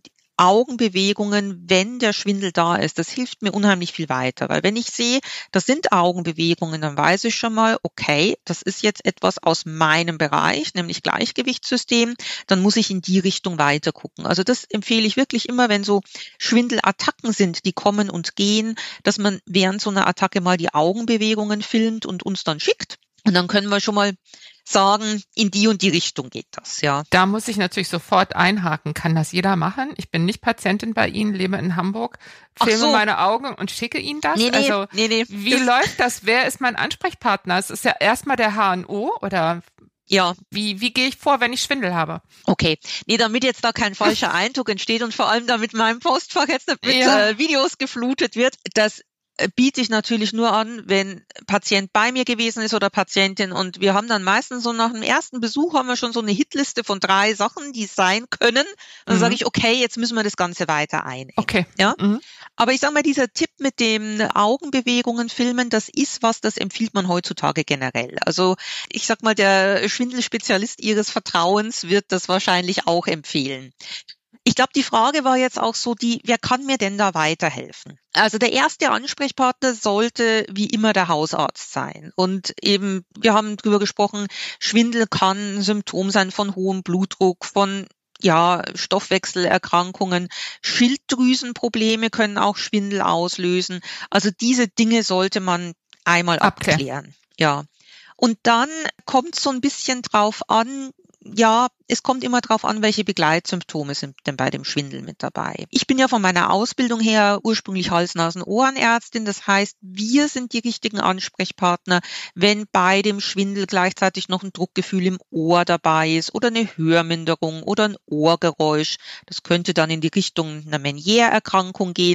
Augenbewegungen, wenn der Schwindel da ist, das hilft mir unheimlich viel weiter, weil wenn ich sehe, das sind Augenbewegungen, dann weiß ich schon mal, okay, das ist jetzt etwas aus meinem Bereich, nämlich Gleichgewichtssystem, dann muss ich in die Richtung weiter gucken. Also das empfehle ich wirklich immer, wenn so Schwindelattacken sind, die kommen und gehen, dass man während so einer Attacke mal die Augenbewegungen filmt und uns dann schickt. Und dann können wir schon mal sagen, in die und die Richtung geht das, ja. Da muss ich natürlich sofort einhaken. Kann das jeder machen? Ich bin nicht Patientin bei Ihnen, lebe in Hamburg, filme so. meine Augen und schicke Ihnen das? Nee, nee, also, nee, nee. Wie das läuft das? Wer ist mein Ansprechpartner? Es ist ja erstmal der H N O oder ja. Wie, wie gehe ich vor, wenn ich Schwindel habe? Okay. Nee, damit jetzt da kein falscher Eindruck entsteht und vor allem damit mein Postfach jetzt nicht mit ja. äh, Videos geflutet wird, das biete ich natürlich nur an, wenn Patient bei mir gewesen ist oder Patientin, und wir haben dann meistens so nach dem ersten Besuch haben wir schon so eine Hitliste von drei Sachen, die es sein können. Und dann mhm. sage ich, okay, jetzt müssen wir das Ganze weiter einengen. Okay. Ja? Mhm. Aber ich sage mal, dieser Tipp mit dem Augenbewegungen filmen, das ist was, das empfiehlt man heutzutage generell. Also ich sag mal, der Schwindelspezialist Ihres Vertrauens wird das wahrscheinlich auch empfehlen. Ich glaube, die Frage war jetzt auch so die, wer kann mir denn da weiterhelfen? Also der erste Ansprechpartner sollte wie immer der Hausarzt sein. Und eben, wir haben drüber gesprochen, Schwindel kann ein Symptom sein von hohem Blutdruck, von ja, Stoffwechselerkrankungen, Schilddrüsenprobleme können auch Schwindel auslösen. Also diese Dinge sollte man einmal okay. abklären. Ja. Und dann kommt es so ein bisschen drauf an, ja, es kommt immer drauf an, welche Begleitsymptome sind denn bei dem Schwindel mit dabei. Ich bin ja von meiner Ausbildung her ursprünglich Hals-Nasen-Ohrenärztin. Das heißt, wir sind die richtigen Ansprechpartner, wenn bei dem Schwindel gleichzeitig noch ein Druckgefühl im Ohr dabei ist oder eine Hörminderung oder ein Ohrgeräusch. Das könnte dann in die Richtung einer Meniere-Erkrankung gehen.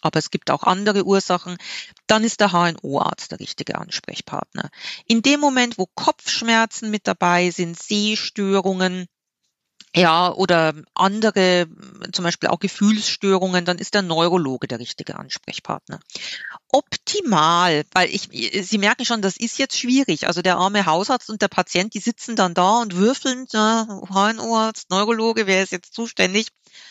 aber es gibt auch andere Ursachen, dann ist der H N O-Arzt der richtige Ansprechpartner. In dem Moment, wo Kopfschmerzen mit dabei sind, Sehstörungen, ja, oder andere, zum Beispiel auch Gefühlsstörungen, dann ist der Neurologe der richtige Ansprechpartner. Optimal, weil ich, Sie merken schon, das ist jetzt schwierig. Also der arme Hausarzt und der Patient, die sitzen dann da und würfeln, ja, H N O-Arzt, Neurologe, wer ist jetzt zuständig?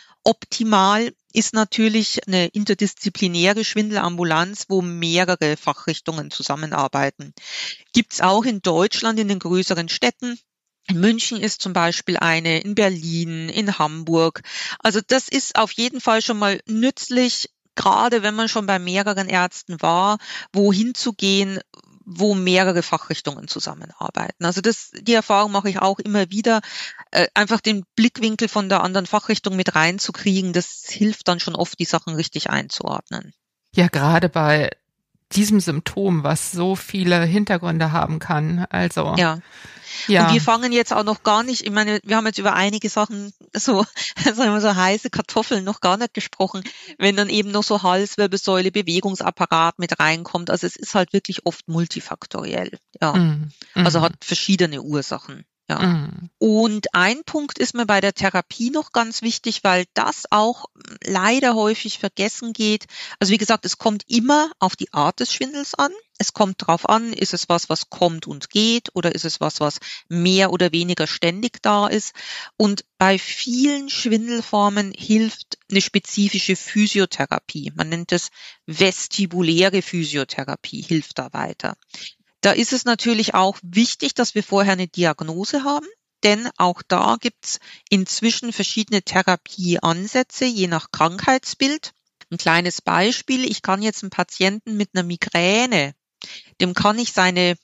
Optimal ist natürlich eine interdisziplinäre Schwindelambulanz, wo mehrere Fachrichtungen zusammenarbeiten. Gibt's auch in Deutschland in den größeren Städten. In München ist zum Beispiel eine, in Berlin, in Hamburg. Also das ist auf jeden Fall schon mal nützlich, gerade wenn man schon bei mehreren Ärzten war, wohin zu gehen, wo mehrere Fachrichtungen zusammenarbeiten. Also das, die Erfahrung mache ich auch immer wieder, äh, einfach den Blickwinkel von der anderen Fachrichtung mit reinzukriegen, das hilft dann schon oft, die Sachen richtig einzuordnen. Ja, gerade bei diesem Symptom, was so viele Hintergründe haben kann. Also ja. Ja. Und wir fangen jetzt auch noch gar nicht, ich meine, wir haben jetzt über einige Sachen, so, sagen wir so heiße Kartoffeln noch gar nicht gesprochen, wenn dann eben noch so Halswirbelsäule, Bewegungsapparat mit reinkommt. Also es ist halt wirklich oft multifaktoriell, ja. Mm, mm. Also hat verschiedene Ursachen. Ja. Mm. Und ein Punkt ist mir bei der Therapie noch ganz wichtig, weil das auch leider häufig vergessen geht. Also wie gesagt, es kommt immer auf die Art des Schwindels an. Es kommt drauf an, ist es was, was kommt und geht, oder ist es was, was mehr oder weniger ständig da ist. Und bei vielen Schwindelformen hilft eine spezifische Physiotherapie. Man nennt es vestibuläre Physiotherapie, hilft da weiter. Da ist es natürlich auch wichtig, dass wir vorher eine Diagnose haben, denn auch da gibt's inzwischen verschiedene Therapieansätze, je nach Krankheitsbild. Ein kleines Beispiel, ich kann jetzt einen Patienten mit einer Migräne, dem kann ich seine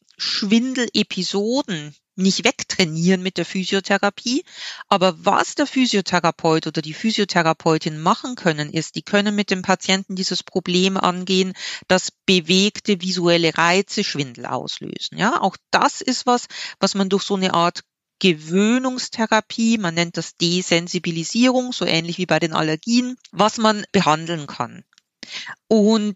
Schwindelepisoden nicht wegtrainieren mit der Physiotherapie, aber was der Physiotherapeut oder die Physiotherapeutin machen können, ist, die können mit dem Patienten dieses Problem angehen, dass bewegte visuelle Reize Schwindel auslösen. Ja, auch das ist was, was man durch so eine Art Gewöhnungstherapie, man nennt das Desensibilisierung, so ähnlich wie bei den Allergien, was man behandeln kann. Und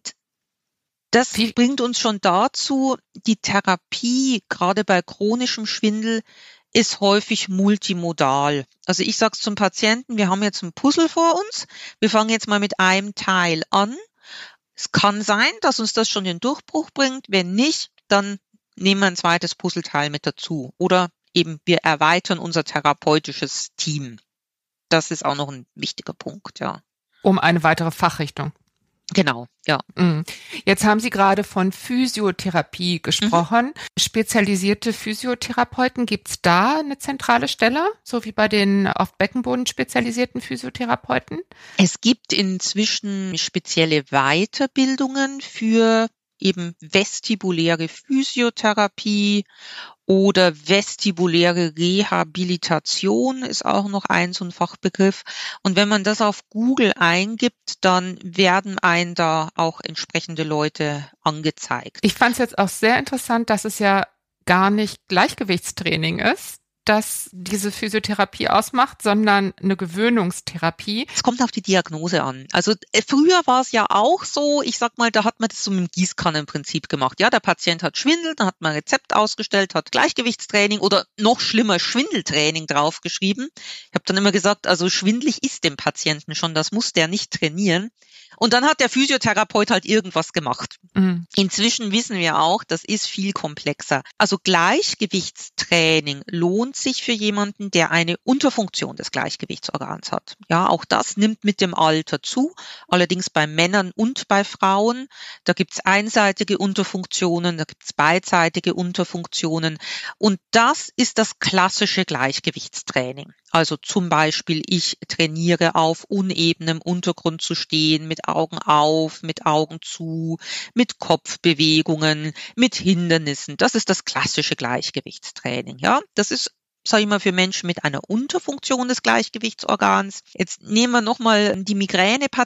das Wie? bringt uns schon dazu, die Therapie, gerade bei chronischem Schwindel, ist häufig multimodal. Also ich sage zum Patienten, wir haben jetzt ein Puzzle vor uns, wir fangen jetzt mal mit einem Teil an. Es kann sein, dass uns das schon den Durchbruch bringt. Wenn nicht, dann nehmen wir ein zweites Puzzleteil mit dazu. Oder eben wir erweitern unser therapeutisches Team. Das ist auch noch ein wichtiger Punkt, ja. Um eine weitere Fachrichtung. Genau, ja. Jetzt haben Sie gerade von Physiotherapie gesprochen. Mhm. Spezialisierte Physiotherapeuten, gibt's da eine zentrale Stelle, so wie bei den auf Beckenboden spezialisierten Physiotherapeuten? Es gibt inzwischen spezielle Weiterbildungen für eben vestibuläre Physiotherapie oder vestibuläre Rehabilitation ist auch noch ein so ein Fachbegriff. Und wenn man das auf Google eingibt, dann werden einem da auch entsprechende Leute angezeigt. Ich fand es jetzt auch sehr interessant, dass es ja gar nicht Gleichgewichtstraining ist, das diese Physiotherapie ausmacht, sondern eine Gewöhnungstherapie. Es kommt auf die Diagnose an. Also äh, früher war es ja auch so, ich sag mal, da hat man das so mit dem Gießkannenprinzip gemacht. Ja, der Patient hat Schwindel, dann hat man ein Rezept ausgestellt, hat Gleichgewichtstraining oder noch schlimmer Schwindeltraining draufgeschrieben. Ich habe dann immer gesagt, also schwindelig ist dem Patienten schon, das muss der nicht trainieren. Und dann hat der Physiotherapeut halt irgendwas gemacht. Mhm. Inzwischen wissen wir auch, das ist viel komplexer. Also Gleichgewichtstraining lohnt sich für jemanden, der eine Unterfunktion des Gleichgewichtsorgans hat. Ja, auch das nimmt mit dem Alter zu, allerdings bei Männern und bei Frauen. Da gibt's einseitige Unterfunktionen, da gibt's beidseitige Unterfunktionen. Und das ist das klassische Gleichgewichtstraining. Also zum Beispiel, ich trainiere auf unebenem Untergrund zu stehen, mit Augen auf, mit Augen zu, mit Kopfbewegungen, mit Hindernissen. Das ist das klassische Gleichgewichtstraining. Ja, das ist, sage ich mal, für Menschen mit einer Unterfunktion des Gleichgewichtsorgans. Jetzt nehmen wir nochmal die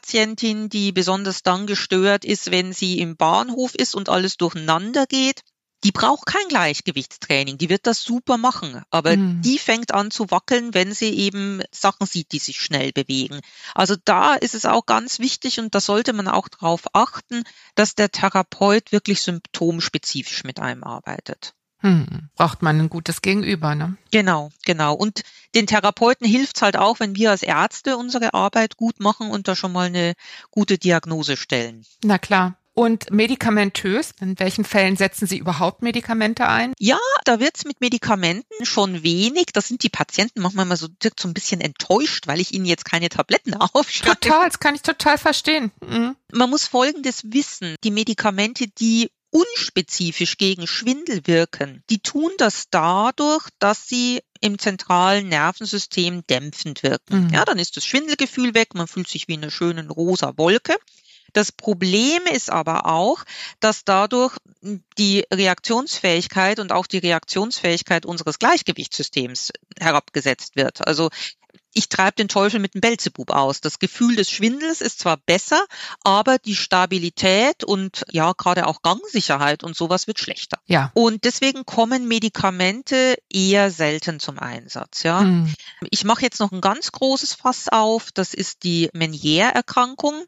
Migränepatientin, die besonders dann gestört ist, wenn sie im Bahnhof ist und alles durcheinander geht. Die braucht kein Gleichgewichtstraining, die wird das super machen, aber Mhm. die fängt an zu wackeln, wenn sie eben Sachen sieht, die sich schnell bewegen. Also da ist es auch ganz wichtig und da sollte man auch darauf achten, dass der Therapeut wirklich symptomspezifisch mit einem arbeitet. Hm. Braucht man ein gutes Gegenüber, ne? Genau, genau. Und den Therapeuten hilft es halt auch, wenn wir als Ärzte unsere Arbeit gut machen und da schon mal eine gute Diagnose stellen. Na klar. Und medikamentös, in welchen Fällen setzen Sie überhaupt Medikamente ein? Ja, da wird's mit Medikamenten schon wenig. Da sind die Patienten manchmal mal so, so ein bisschen enttäuscht, weil ich ihnen jetzt keine Tabletten aufschreibe. Total, das kann ich total verstehen. Mhm. Man muss Folgendes wissen. Die Medikamente, die unspezifisch gegen Schwindel wirken, die tun das dadurch, dass sie im zentralen Nervensystem dämpfend wirken. Mhm. Ja, dann ist das Schwindelgefühl weg, man fühlt sich wie in einer schönen rosa Wolke. Das Problem ist aber auch, dass dadurch die Reaktionsfähigkeit und auch die Reaktionsfähigkeit unseres Gleichgewichtssystems herabgesetzt wird. Also ich treibe den Teufel mit dem Beelzebub aus. Das Gefühl des Schwindels ist zwar besser, aber die Stabilität und ja gerade auch Gangsicherheit und sowas wird schlechter. Ja. Und deswegen kommen Medikamente eher selten zum Einsatz. Ja, Mhm. ich mache jetzt noch ein ganz großes Fass auf. Das ist die Meniere-Erkrankung.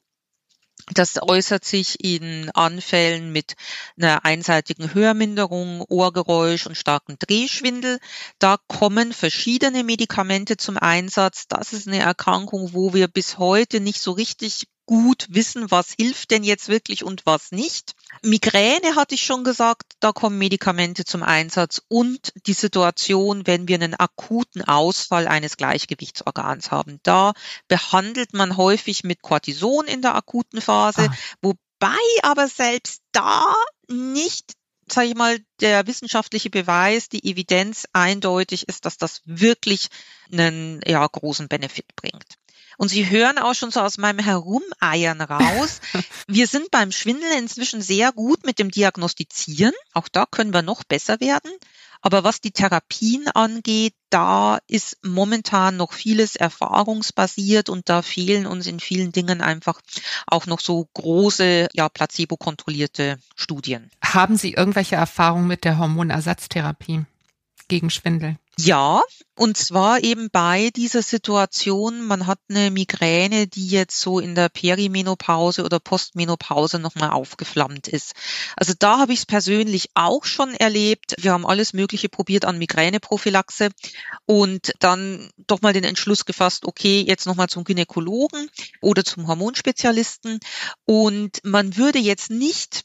Das äußert sich in Anfällen mit einer einseitigen Hörminderung, Ohrgeräusch und starken Drehschwindel. Da kommen verschiedene Medikamente zum Einsatz. Das ist eine Erkrankung, wo wir bis heute nicht so richtig gut wissen, was hilft denn jetzt wirklich und was nicht. Migräne hatte ich schon gesagt, da kommen Medikamente zum Einsatz und die Situation, wenn wir einen akuten Ausfall eines Gleichgewichtsorgans haben. Da behandelt man häufig mit Cortison in der akuten Phase, Ah. wobei aber selbst da nicht, sage ich mal, der wissenschaftliche Beweis, die Evidenz eindeutig ist, dass das wirklich einen ja, großen Benefit bringt. Und Sie hören auch schon so aus meinem Herumeiern raus. Wir sind beim Schwindel inzwischen sehr gut mit dem Diagnostizieren. Auch da können wir noch besser werden. Aber was die Therapien angeht, da ist momentan noch vieles erfahrungsbasiert und da fehlen uns in vielen Dingen einfach auch noch so große, ja, placebo-kontrollierte Studien. Haben Sie irgendwelche Erfahrungen mit der Hormonersatztherapie gegen Schwindel? Ja, und zwar eben bei dieser Situation, man hat eine Migräne, die jetzt so in der Perimenopause oder Postmenopause nochmal aufgeflammt ist. Also da habe ich es persönlich auch schon erlebt. Wir haben alles Mögliche probiert an Migräneprophylaxe und dann doch mal den Entschluss gefasst, okay, jetzt nochmal zum Gynäkologen oder zum Hormonspezialisten. Und man würde jetzt nicht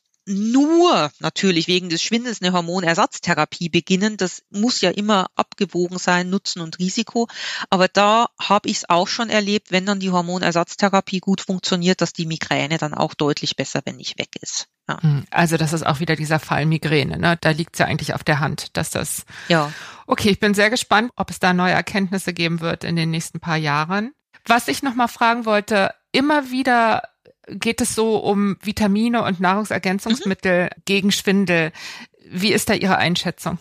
nur natürlich wegen des Schwindels eine Hormonersatztherapie beginnen. Das muss ja immer abgewogen sein, Nutzen und Risiko. Aber da habe ich es auch schon erlebt, wenn dann die Hormonersatztherapie gut funktioniert, dass die Migräne dann auch deutlich besser, wenn nicht weg ist. Ja. Also das ist auch wieder dieser Fall Migräne, ne? Da liegt es ja eigentlich auf der Hand, dass das... Ja. Okay, ich bin sehr gespannt, ob es da neue Erkenntnisse geben wird in den nächsten paar Jahren. Was ich noch mal fragen wollte, immer wieder geht es so um Vitamine und Nahrungsergänzungsmittel mhm. gegen Schwindel. Wie ist da Ihre Einschätzung?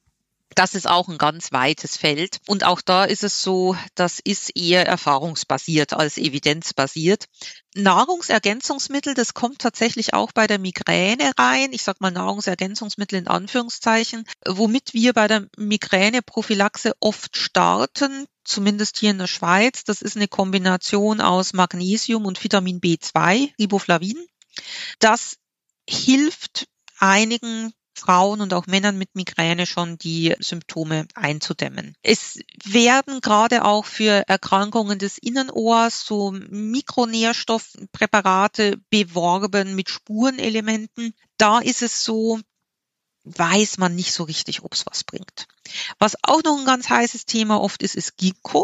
Das ist auch ein ganz weites Feld. Und auch da ist es so, das ist eher erfahrungsbasiert als evidenzbasiert. Nahrungsergänzungsmittel, das kommt tatsächlich auch bei der Migräne rein. Ich sag mal Nahrungsergänzungsmittel in Anführungszeichen, womit wir bei der Migräneprophylaxe oft starten, zumindest hier in der Schweiz. Das ist eine Kombination aus Magnesium und Vitamin B zwei, Riboflavin. Das hilft einigen Frauen und auch Männern mit Migräne schon die Symptome einzudämmen. Es werden gerade auch für Erkrankungen des Innenohrs so Mikronährstoffpräparate beworben mit Spurenelementen. Da ist es so, weiß man nicht so richtig, ob es was bringt. Was auch noch ein ganz heißes Thema oft ist, ist Ginkgo.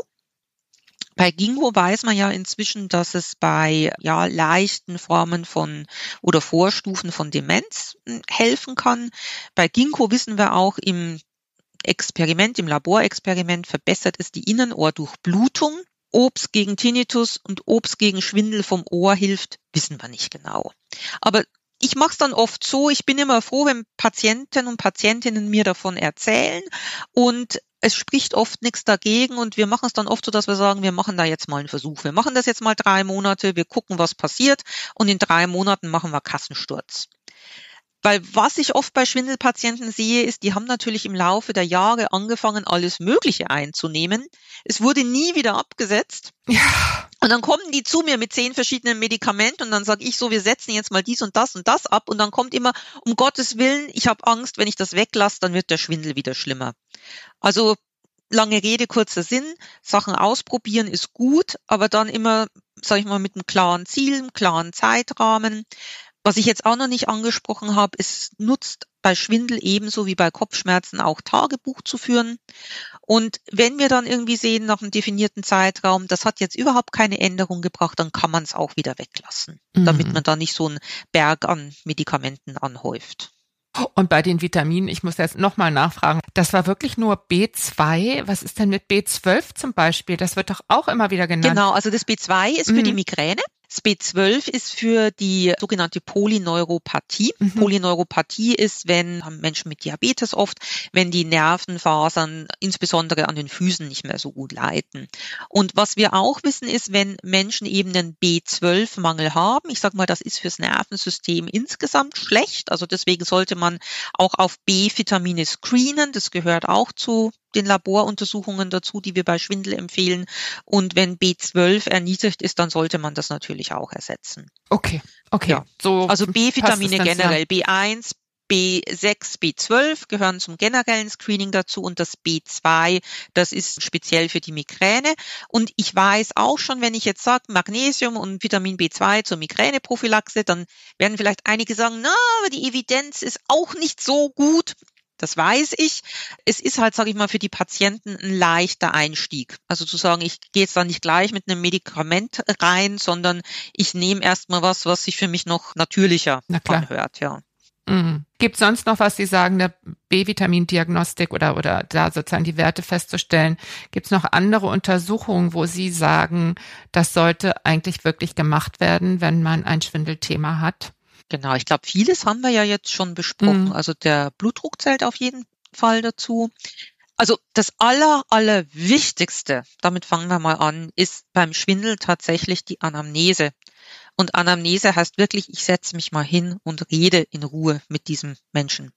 Bei Ginkgo weiß man ja inzwischen, dass es bei ja leichten Formen von oder Vorstufen von Demenz helfen kann. Bei Ginkgo wissen wir auch im Experiment, im Laborexperiment verbessert es die Innenohrdurchblutung. Ob es gegen Tinnitus und ob es gegen Schwindel vom Ohr hilft, wissen wir nicht genau. Aber ich mache es dann oft so, ich bin immer froh, wenn Patienten und Patientinnen mir davon erzählen und es spricht oft nichts dagegen und wir machen es dann oft so, dass wir sagen, wir machen da jetzt mal einen Versuch. Wir machen das jetzt mal drei Monate, wir gucken, was passiert und in drei Monaten machen wir Kassensturz. Weil was ich oft bei Schwindelpatienten sehe, ist, die haben natürlich im Laufe der Jahre angefangen, alles Mögliche einzunehmen. Es wurde nie wieder abgesetzt. Ja. Und dann kommen die zu mir mit zehn verschiedenen Medikamenten und dann sage ich so, wir setzen jetzt mal dies und das und das ab. Und dann kommt immer, um Gottes Willen, ich habe Angst, wenn ich das weglasse, dann wird der Schwindel wieder schlimmer. Also lange Rede, kurzer Sinn, Sachen ausprobieren ist gut, aber dann immer, sage ich mal, mit einem klaren Ziel, einem klaren Zeitrahmen. Was ich jetzt auch noch nicht angesprochen habe, es nutzt bei Schwindel ebenso wie bei Kopfschmerzen auch Tagebuch zu führen. Und wenn wir dann irgendwie sehen nach einem definierten Zeitraum, das hat jetzt überhaupt keine Änderung gebracht, dann kann man es auch wieder weglassen, mhm. damit man da nicht so einen Berg an Medikamenten anhäuft. Und bei den Vitaminen, ich muss jetzt nochmal nachfragen, das war wirklich nur B zwei. Was ist denn mit B zwölf zum Beispiel? Das wird doch auch immer wieder genannt. Genau, also das B zwei ist Mhm. für die Migräne. Das B zwölf ist für die sogenannte Polyneuropathie. Mhm. Polyneuropathie ist, wenn haben Menschen mit Diabetes oft, wenn die Nervenfasern insbesondere an den Füßen nicht mehr so gut leiten. Und was wir auch wissen ist, wenn Menschen eben einen B zwölf Mangel haben, ich sage mal, das ist fürs Nervensystem insgesamt schlecht. Also deswegen sollte man auch auf B-Vitamine screenen. Das gehört auch zu den Laboruntersuchungen dazu, die wir bei Schwindel empfehlen. Und wenn B zwölf erniedrigt ist, dann sollte man das natürlich auch ersetzen. Okay, okay. Ja. So Also passt B-Vitamine es dann generell, B eins, B sechs, B zwölf gehören zum generellen Screening dazu und das B zwei, das ist speziell für die Migräne. Und ich weiß auch schon, wenn ich jetzt sage Magnesium und Vitamin B zwei zur Migräneprophylaxe, dann werden vielleicht einige sagen, na, aber die Evidenz ist auch nicht so gut. Das weiß ich. Es ist halt, sage ich mal, für die Patienten ein leichter Einstieg. Also zu sagen, ich gehe jetzt da nicht gleich mit einem Medikament rein, sondern ich nehme erstmal was, was sich für mich noch natürlicher Na klar. anhört. Ja. Mhm. Gibt es sonst noch was, Sie sagen, der B-Vitamin-Diagnostik oder, oder da sozusagen die Werte festzustellen? Gibt es noch andere Untersuchungen, wo Sie sagen, das sollte eigentlich wirklich gemacht werden, wenn man ein Schwindelthema hat? Genau, ich glaube, vieles haben wir ja jetzt schon besprochen. Mhm. Also der Blutdruck zählt auf jeden Fall dazu. Also das aller, aller Wichtigste, damit fangen wir mal an, ist beim Schwindel tatsächlich die Anamnese. Und Anamnese heißt wirklich, ich setze mich mal hin und rede in Ruhe mit diesem Menschen.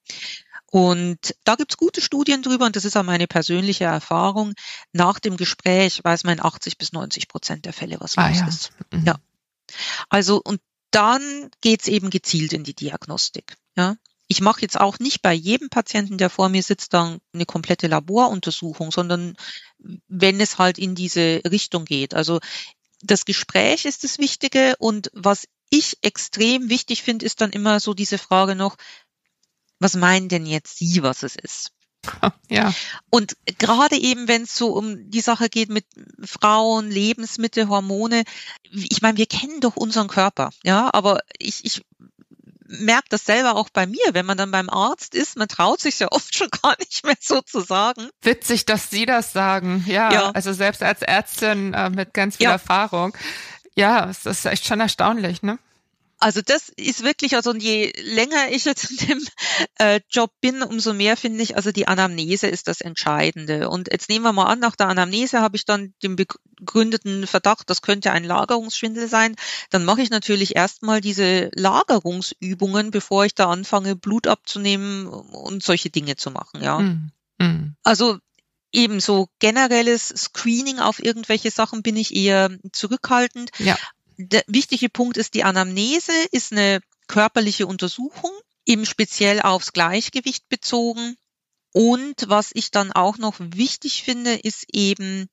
Und da gibt's gute Studien drüber und das ist auch meine persönliche Erfahrung. Nach dem Gespräch weiß man in achtzig bis neunzig Prozent der Fälle, was Ah, los ja. ist. Mhm. Ja. Also und dann geht's eben gezielt in die Diagnostik. Ja. Ich mache jetzt auch nicht bei jedem Patienten, der vor mir sitzt, dann eine komplette Laboruntersuchung, sondern wenn es halt in diese Richtung geht. Also das Gespräch ist das Wichtige und was ich extrem wichtig finde, ist dann immer so diese Frage noch, was meinen denn jetzt Sie, was es ist? Ja. Und gerade eben, wenn es so um die Sache geht mit Frauen, Lebensmittel, Hormone, ich meine, wir kennen doch unseren Körper, ja, aber ich, ich merke das selber auch bei mir, wenn man dann beim Arzt ist, man traut sich ja oft schon gar nicht mehr so zu sagen. Witzig, dass Sie das sagen. Ja, Ja. also selbst als Ärztin äh, mit ganz viel Ja. Erfahrung. Ja, es ist echt schon erstaunlich, ne? Also das ist wirklich, also je länger ich jetzt in dem äh, Job bin, umso mehr finde ich, also die Anamnese ist das Entscheidende. Und jetzt nehmen wir mal an, nach der Anamnese habe ich dann den begründeten Verdacht, das könnte ein Lagerungsschwindel sein. Dann mache ich natürlich erstmal diese Lagerungsübungen, bevor ich da anfange, Blut abzunehmen und solche Dinge zu machen, ja. Mhm. Mhm. Also ebenso generelles Screening auf irgendwelche Sachen bin ich eher zurückhaltend. Ja. Der wichtige Punkt ist, die Anamnese ist eine körperliche Untersuchung, eben speziell aufs Gleichgewicht bezogen. Und was ich dann auch noch wichtig finde, ist eben,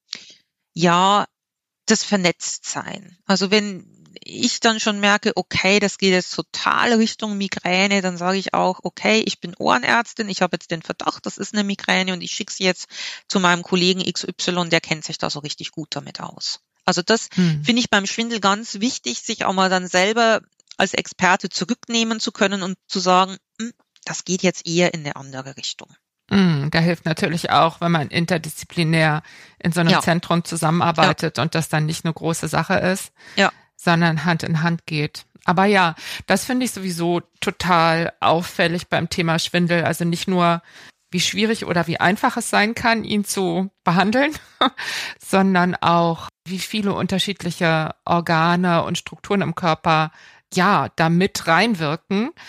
ja, das Vernetztsein. Also wenn ich dann schon merke, okay, das geht jetzt total Richtung Migräne, dann sage ich auch, okay, ich bin Ohrenärztin, ich habe jetzt den Verdacht, das ist eine Migräne und ich schicke sie jetzt zu meinem Kollegen X Y, der kennt sich da so richtig gut damit aus. Also das Hm. finde ich beim Schwindel ganz wichtig, sich auch mal dann selber als Experte zurücknehmen zu können und zu sagen, hm, das geht jetzt eher in eine andere Richtung. Mm, da hilft natürlich auch, wenn man interdisziplinär in so einem Ja. Zentrum zusammenarbeitet und das dann nicht eine große Sache ist, Ja. sondern Hand in Hand geht. Aber ja, das finde ich sowieso total auffällig beim Thema Schwindel. Also nicht nur, wie schwierig oder wie einfach es sein kann, ihn zu behandeln, sondern auch, wie viele unterschiedliche Organe und Strukturen im Körper ja da mit reinwirken.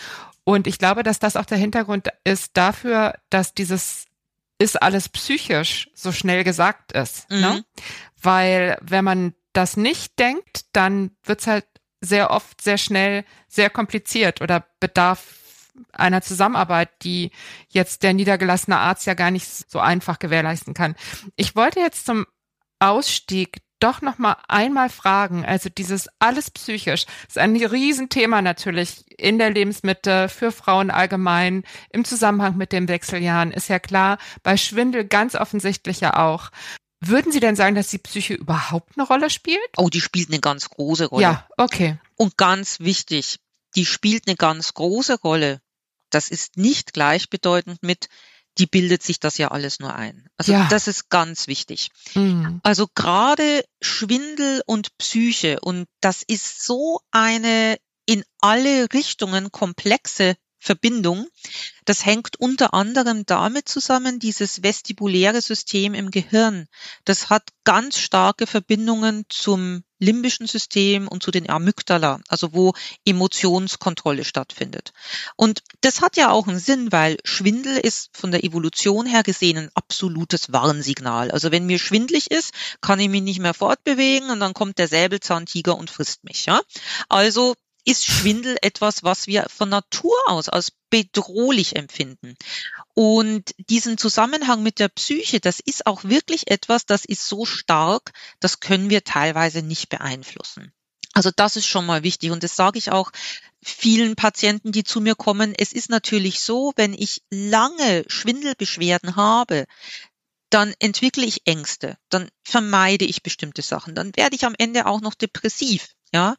Und ich glaube, dass das auch der Hintergrund ist dafür, dass dieses ist alles psychisch so schnell gesagt ist. Mhm. Ne? Weil wenn man das nicht denkt, dann wird's halt sehr oft sehr schnell sehr kompliziert oder bedarf einer Zusammenarbeit, die jetzt der niedergelassene Arzt ja gar nicht so einfach gewährleisten kann. Ich wollte jetzt zum Ausstieg doch noch mal einmal fragen, also dieses alles psychisch, ist ein Riesenthema natürlich in der Lebensmitte, für Frauen allgemein, im Zusammenhang mit den Wechseljahren, ist ja klar, bei Schwindel ganz offensichtlich ja auch. Würden Sie denn sagen, dass die Psyche überhaupt eine Rolle spielt? Oh, die spielt eine ganz große Rolle. Ja, okay. Und ganz wichtig, die spielt eine ganz große Rolle. Das ist nicht gleichbedeutend mit, die bildet sich das ja alles nur ein. Also Ja. das ist ganz wichtig. Mhm. Also gerade Schwindel und Psyche, und das ist so eine in alle Richtungen komplexe Verbindung. Das hängt unter anderem damit zusammen, dieses vestibuläre System im Gehirn. Das hat ganz starke Verbindungen zum limbischen System und zu den Amygdala, also wo Emotionskontrolle stattfindet. Und das hat ja auch einen Sinn, weil Schwindel ist von der Evolution her gesehen ein absolutes Warnsignal. Also wenn mir schwindlig ist, kann ich mich nicht mehr fortbewegen und dann kommt der Säbelzahntiger und frisst mich. Ja? Also ist Schwindel etwas, was wir von Natur aus als bedrohlich empfinden. Und diesen Zusammenhang mit der Psyche, das ist auch wirklich etwas, das ist so stark, das können wir teilweise nicht beeinflussen. Also das ist schon mal wichtig, und das sage ich auch vielen Patienten, die zu mir kommen. Es ist natürlich so, wenn ich lange Schwindelbeschwerden habe, dann entwickle ich Ängste, dann vermeide ich bestimmte Sachen, dann werde ich am Ende auch noch depressiv, ja.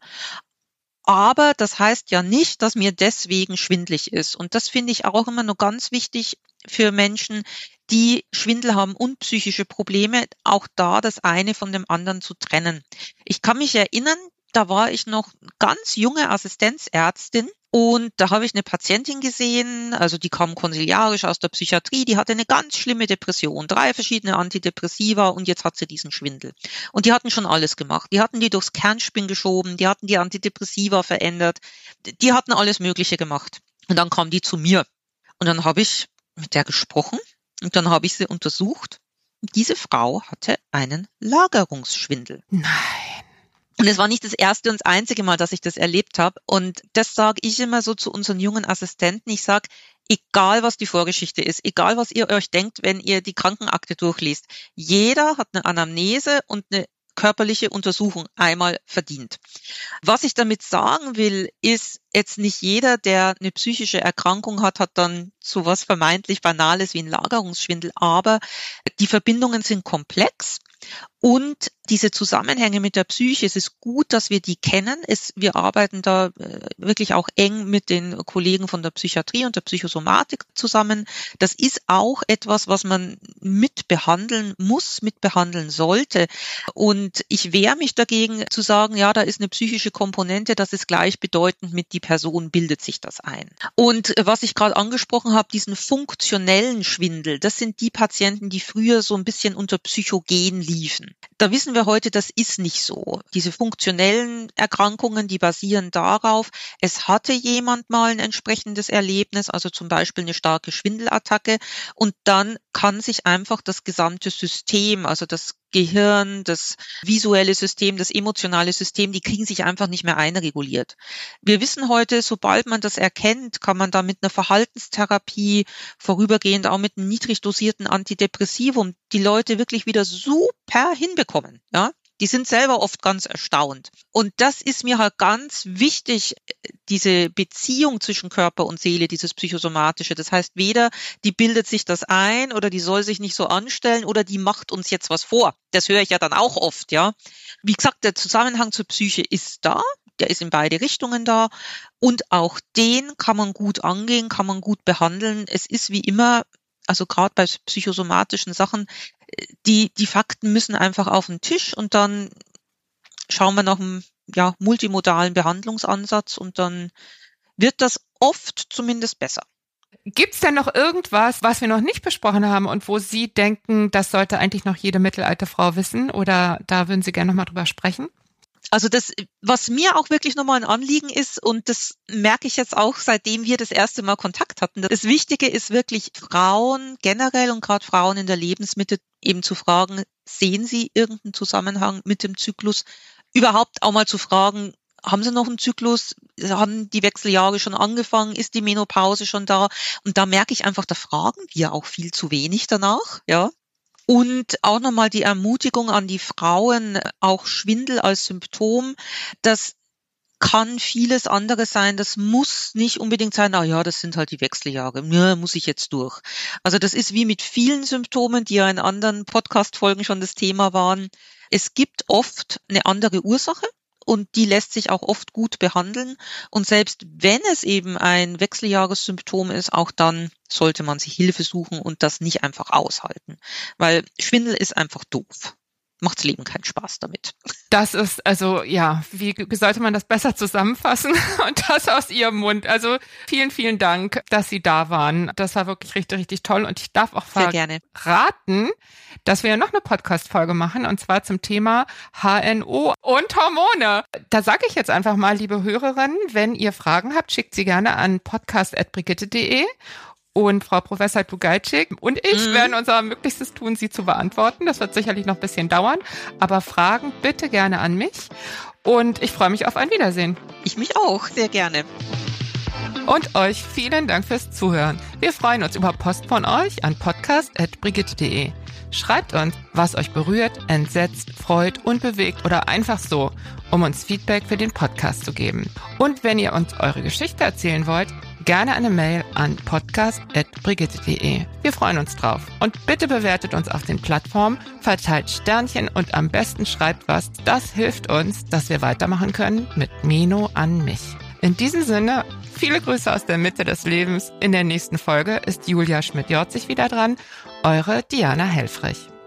Aber das heißt ja nicht, dass mir deswegen schwindelig ist. Und das finde ich auch immer nur ganz wichtig für Menschen, die Schwindel haben und psychische Probleme, auch da das eine von dem anderen zu trennen. Ich kann mich erinnern, da war ich noch ganz junge Assistenzärztin. Und da habe ich eine Patientin gesehen, also die kam konsiliarisch aus der Psychiatrie, die hatte eine ganz schlimme Depression, drei verschiedene Antidepressiva, und jetzt hat sie diesen Schwindel. Und die hatten schon alles gemacht. Die hatten die durchs Kernspin geschoben, die hatten die Antidepressiva verändert, die hatten alles Mögliche gemacht. Und dann kam die zu mir. Und dann habe ich mit der gesprochen und dann habe ich sie untersucht. Und diese Frau hatte einen Lagerungsschwindel. Nein. Und es war nicht das erste und das einzige Mal, dass ich das erlebt habe. Und das sage ich immer so zu unseren jungen Assistenten. Ich sage, egal was die Vorgeschichte ist, egal was ihr euch denkt, wenn ihr die Krankenakte durchliest, jeder hat eine Anamnese und eine körperliche Untersuchung einmal verdient. Was ich damit sagen will, ist, jetzt nicht jeder, der eine psychische Erkrankung hat, hat dann sowas vermeintlich Banales wie ein Lagerungsschwindel. Aber die Verbindungen sind komplex. Und diese Zusammenhänge mit der Psyche, es ist gut, dass wir die kennen. Es, wir arbeiten da äh, wirklich auch eng mit den Kollegen von der Psychiatrie und der Psychosomatik zusammen. Das ist auch etwas, was man mitbehandeln muss, mitbehandeln sollte. Und ich wehre mich dagegen zu sagen, ja, da ist eine psychische Komponente, das ist gleichbedeutend mit die Person bildet sich das ein. Und was ich gerade angesprochen habe, diesen funktionellen Schwindel, das sind die Patienten, die früher so ein bisschen unter Psychogen liefen. Da wissen wir heute, das ist nicht so. Diese funktionellen Erkrankungen, die basieren darauf, es hatte jemand mal ein entsprechendes Erlebnis, also zum Beispiel eine starke Schwindelattacke, und dann kann sich einfach das gesamte System, also das Gehirn, das visuelle System, das emotionale System, die kriegen sich einfach nicht mehr einreguliert. Wir wissen heute, sobald man das erkennt, kann man da mit einer Verhaltenstherapie, vorübergehend auch mit einem niedrig dosierten Antidepressivum, die Leute wirklich wieder super hinbekommen, ja. Die sind selber oft ganz erstaunt. Und das ist mir halt ganz wichtig, diese Beziehung zwischen Körper und Seele, dieses Psychosomatische. Das heißt, weder die bildet sich das ein oder die soll sich nicht so anstellen oder die macht uns jetzt was vor. Das höre ich ja dann auch oft, ja. Wie gesagt, der Zusammenhang zur Psyche ist da. Der ist in beide Richtungen da. Und auch den kann man gut angehen, kann man gut behandeln. Es ist wie immer, also gerade bei psychosomatischen Sachen, die, die Fakten müssen einfach auf den Tisch, und dann schauen wir nach einem, ja, multimodalen Behandlungsansatz, und dann wird das oft zumindest besser. Gibt's denn noch irgendwas, was wir noch nicht besprochen haben und wo Sie denken, das sollte eigentlich noch jede mittelalte Frau wissen, oder da würden Sie gerne noch mal drüber sprechen? Also das, was mir auch wirklich nochmal ein Anliegen ist, und das merke ich jetzt auch, seitdem wir das erste Mal Kontakt hatten, das Wichtige ist wirklich, Frauen generell und gerade Frauen in der Lebensmitte eben zu fragen, sehen sie irgendeinen Zusammenhang mit dem Zyklus? Überhaupt auch mal zu fragen, haben sie noch einen Zyklus? Haben die Wechseljahre schon angefangen? Ist die Menopause schon da? Und da merke ich einfach, da fragen wir auch viel zu wenig danach, ja. Und auch nochmal die Ermutigung an die Frauen, auch Schwindel als Symptom, das kann vieles anderes sein. Das muss nicht unbedingt sein, ah ja, das sind halt die Wechseljahre, ja, muss ich jetzt durch. Also das ist wie mit vielen Symptomen, die ja in anderen Podcast-Folgen schon das Thema waren. Es gibt oft eine andere Ursache. Und die lässt sich auch oft gut behandeln. Und selbst wenn es eben ein Wechseljahressymptom ist, auch dann sollte man sich Hilfe suchen und das nicht einfach aushalten. Weil Schwindel ist einfach doof. Macht's Leben keinen Spaß damit. Das ist, also ja, wie sollte man das besser zusammenfassen? Und das aus Ihrem Mund. Also vielen, vielen Dank, dass Sie da waren. Das war wirklich richtig, richtig toll. Und ich darf auch verraten, dass wir ja noch eine Podcast-Folge machen, und zwar zum Thema H N O und Hormone. Da sage ich jetzt einfach mal, liebe Hörerinnen, wenn ihr Fragen habt, schickt sie gerne an podcast at brigitte punkt de. Und Frau Professor Tugajcik und ich mhm. werden unser Möglichstes tun, sie zu beantworten. Das wird sicherlich noch ein bisschen dauern, aber Fragen bitte gerne an mich. Und ich freue mich auf ein Wiedersehen. Ich mich auch, sehr gerne. Und euch vielen Dank fürs Zuhören. Wir freuen uns über Post von euch an podcast at brigitte punkt de. Schreibt uns, was euch berührt, entsetzt, freut und bewegt oder einfach so, um uns Feedback für den Podcast zu geben. Und wenn ihr uns eure Geschichte erzählen wollt, gerne eine Mail an podcast at brigitte punkt de. Wir freuen uns drauf. Und bitte bewertet uns auf den Plattformen, verteilt Sternchen und am besten schreibt was. Das hilft uns, dass wir weitermachen können mit Meno an mich. In diesem Sinne, viele Grüße aus der Mitte des Lebens. In der nächsten Folge ist Julia Schmidt-Jorzig wieder dran. Eure Diana Helfrich.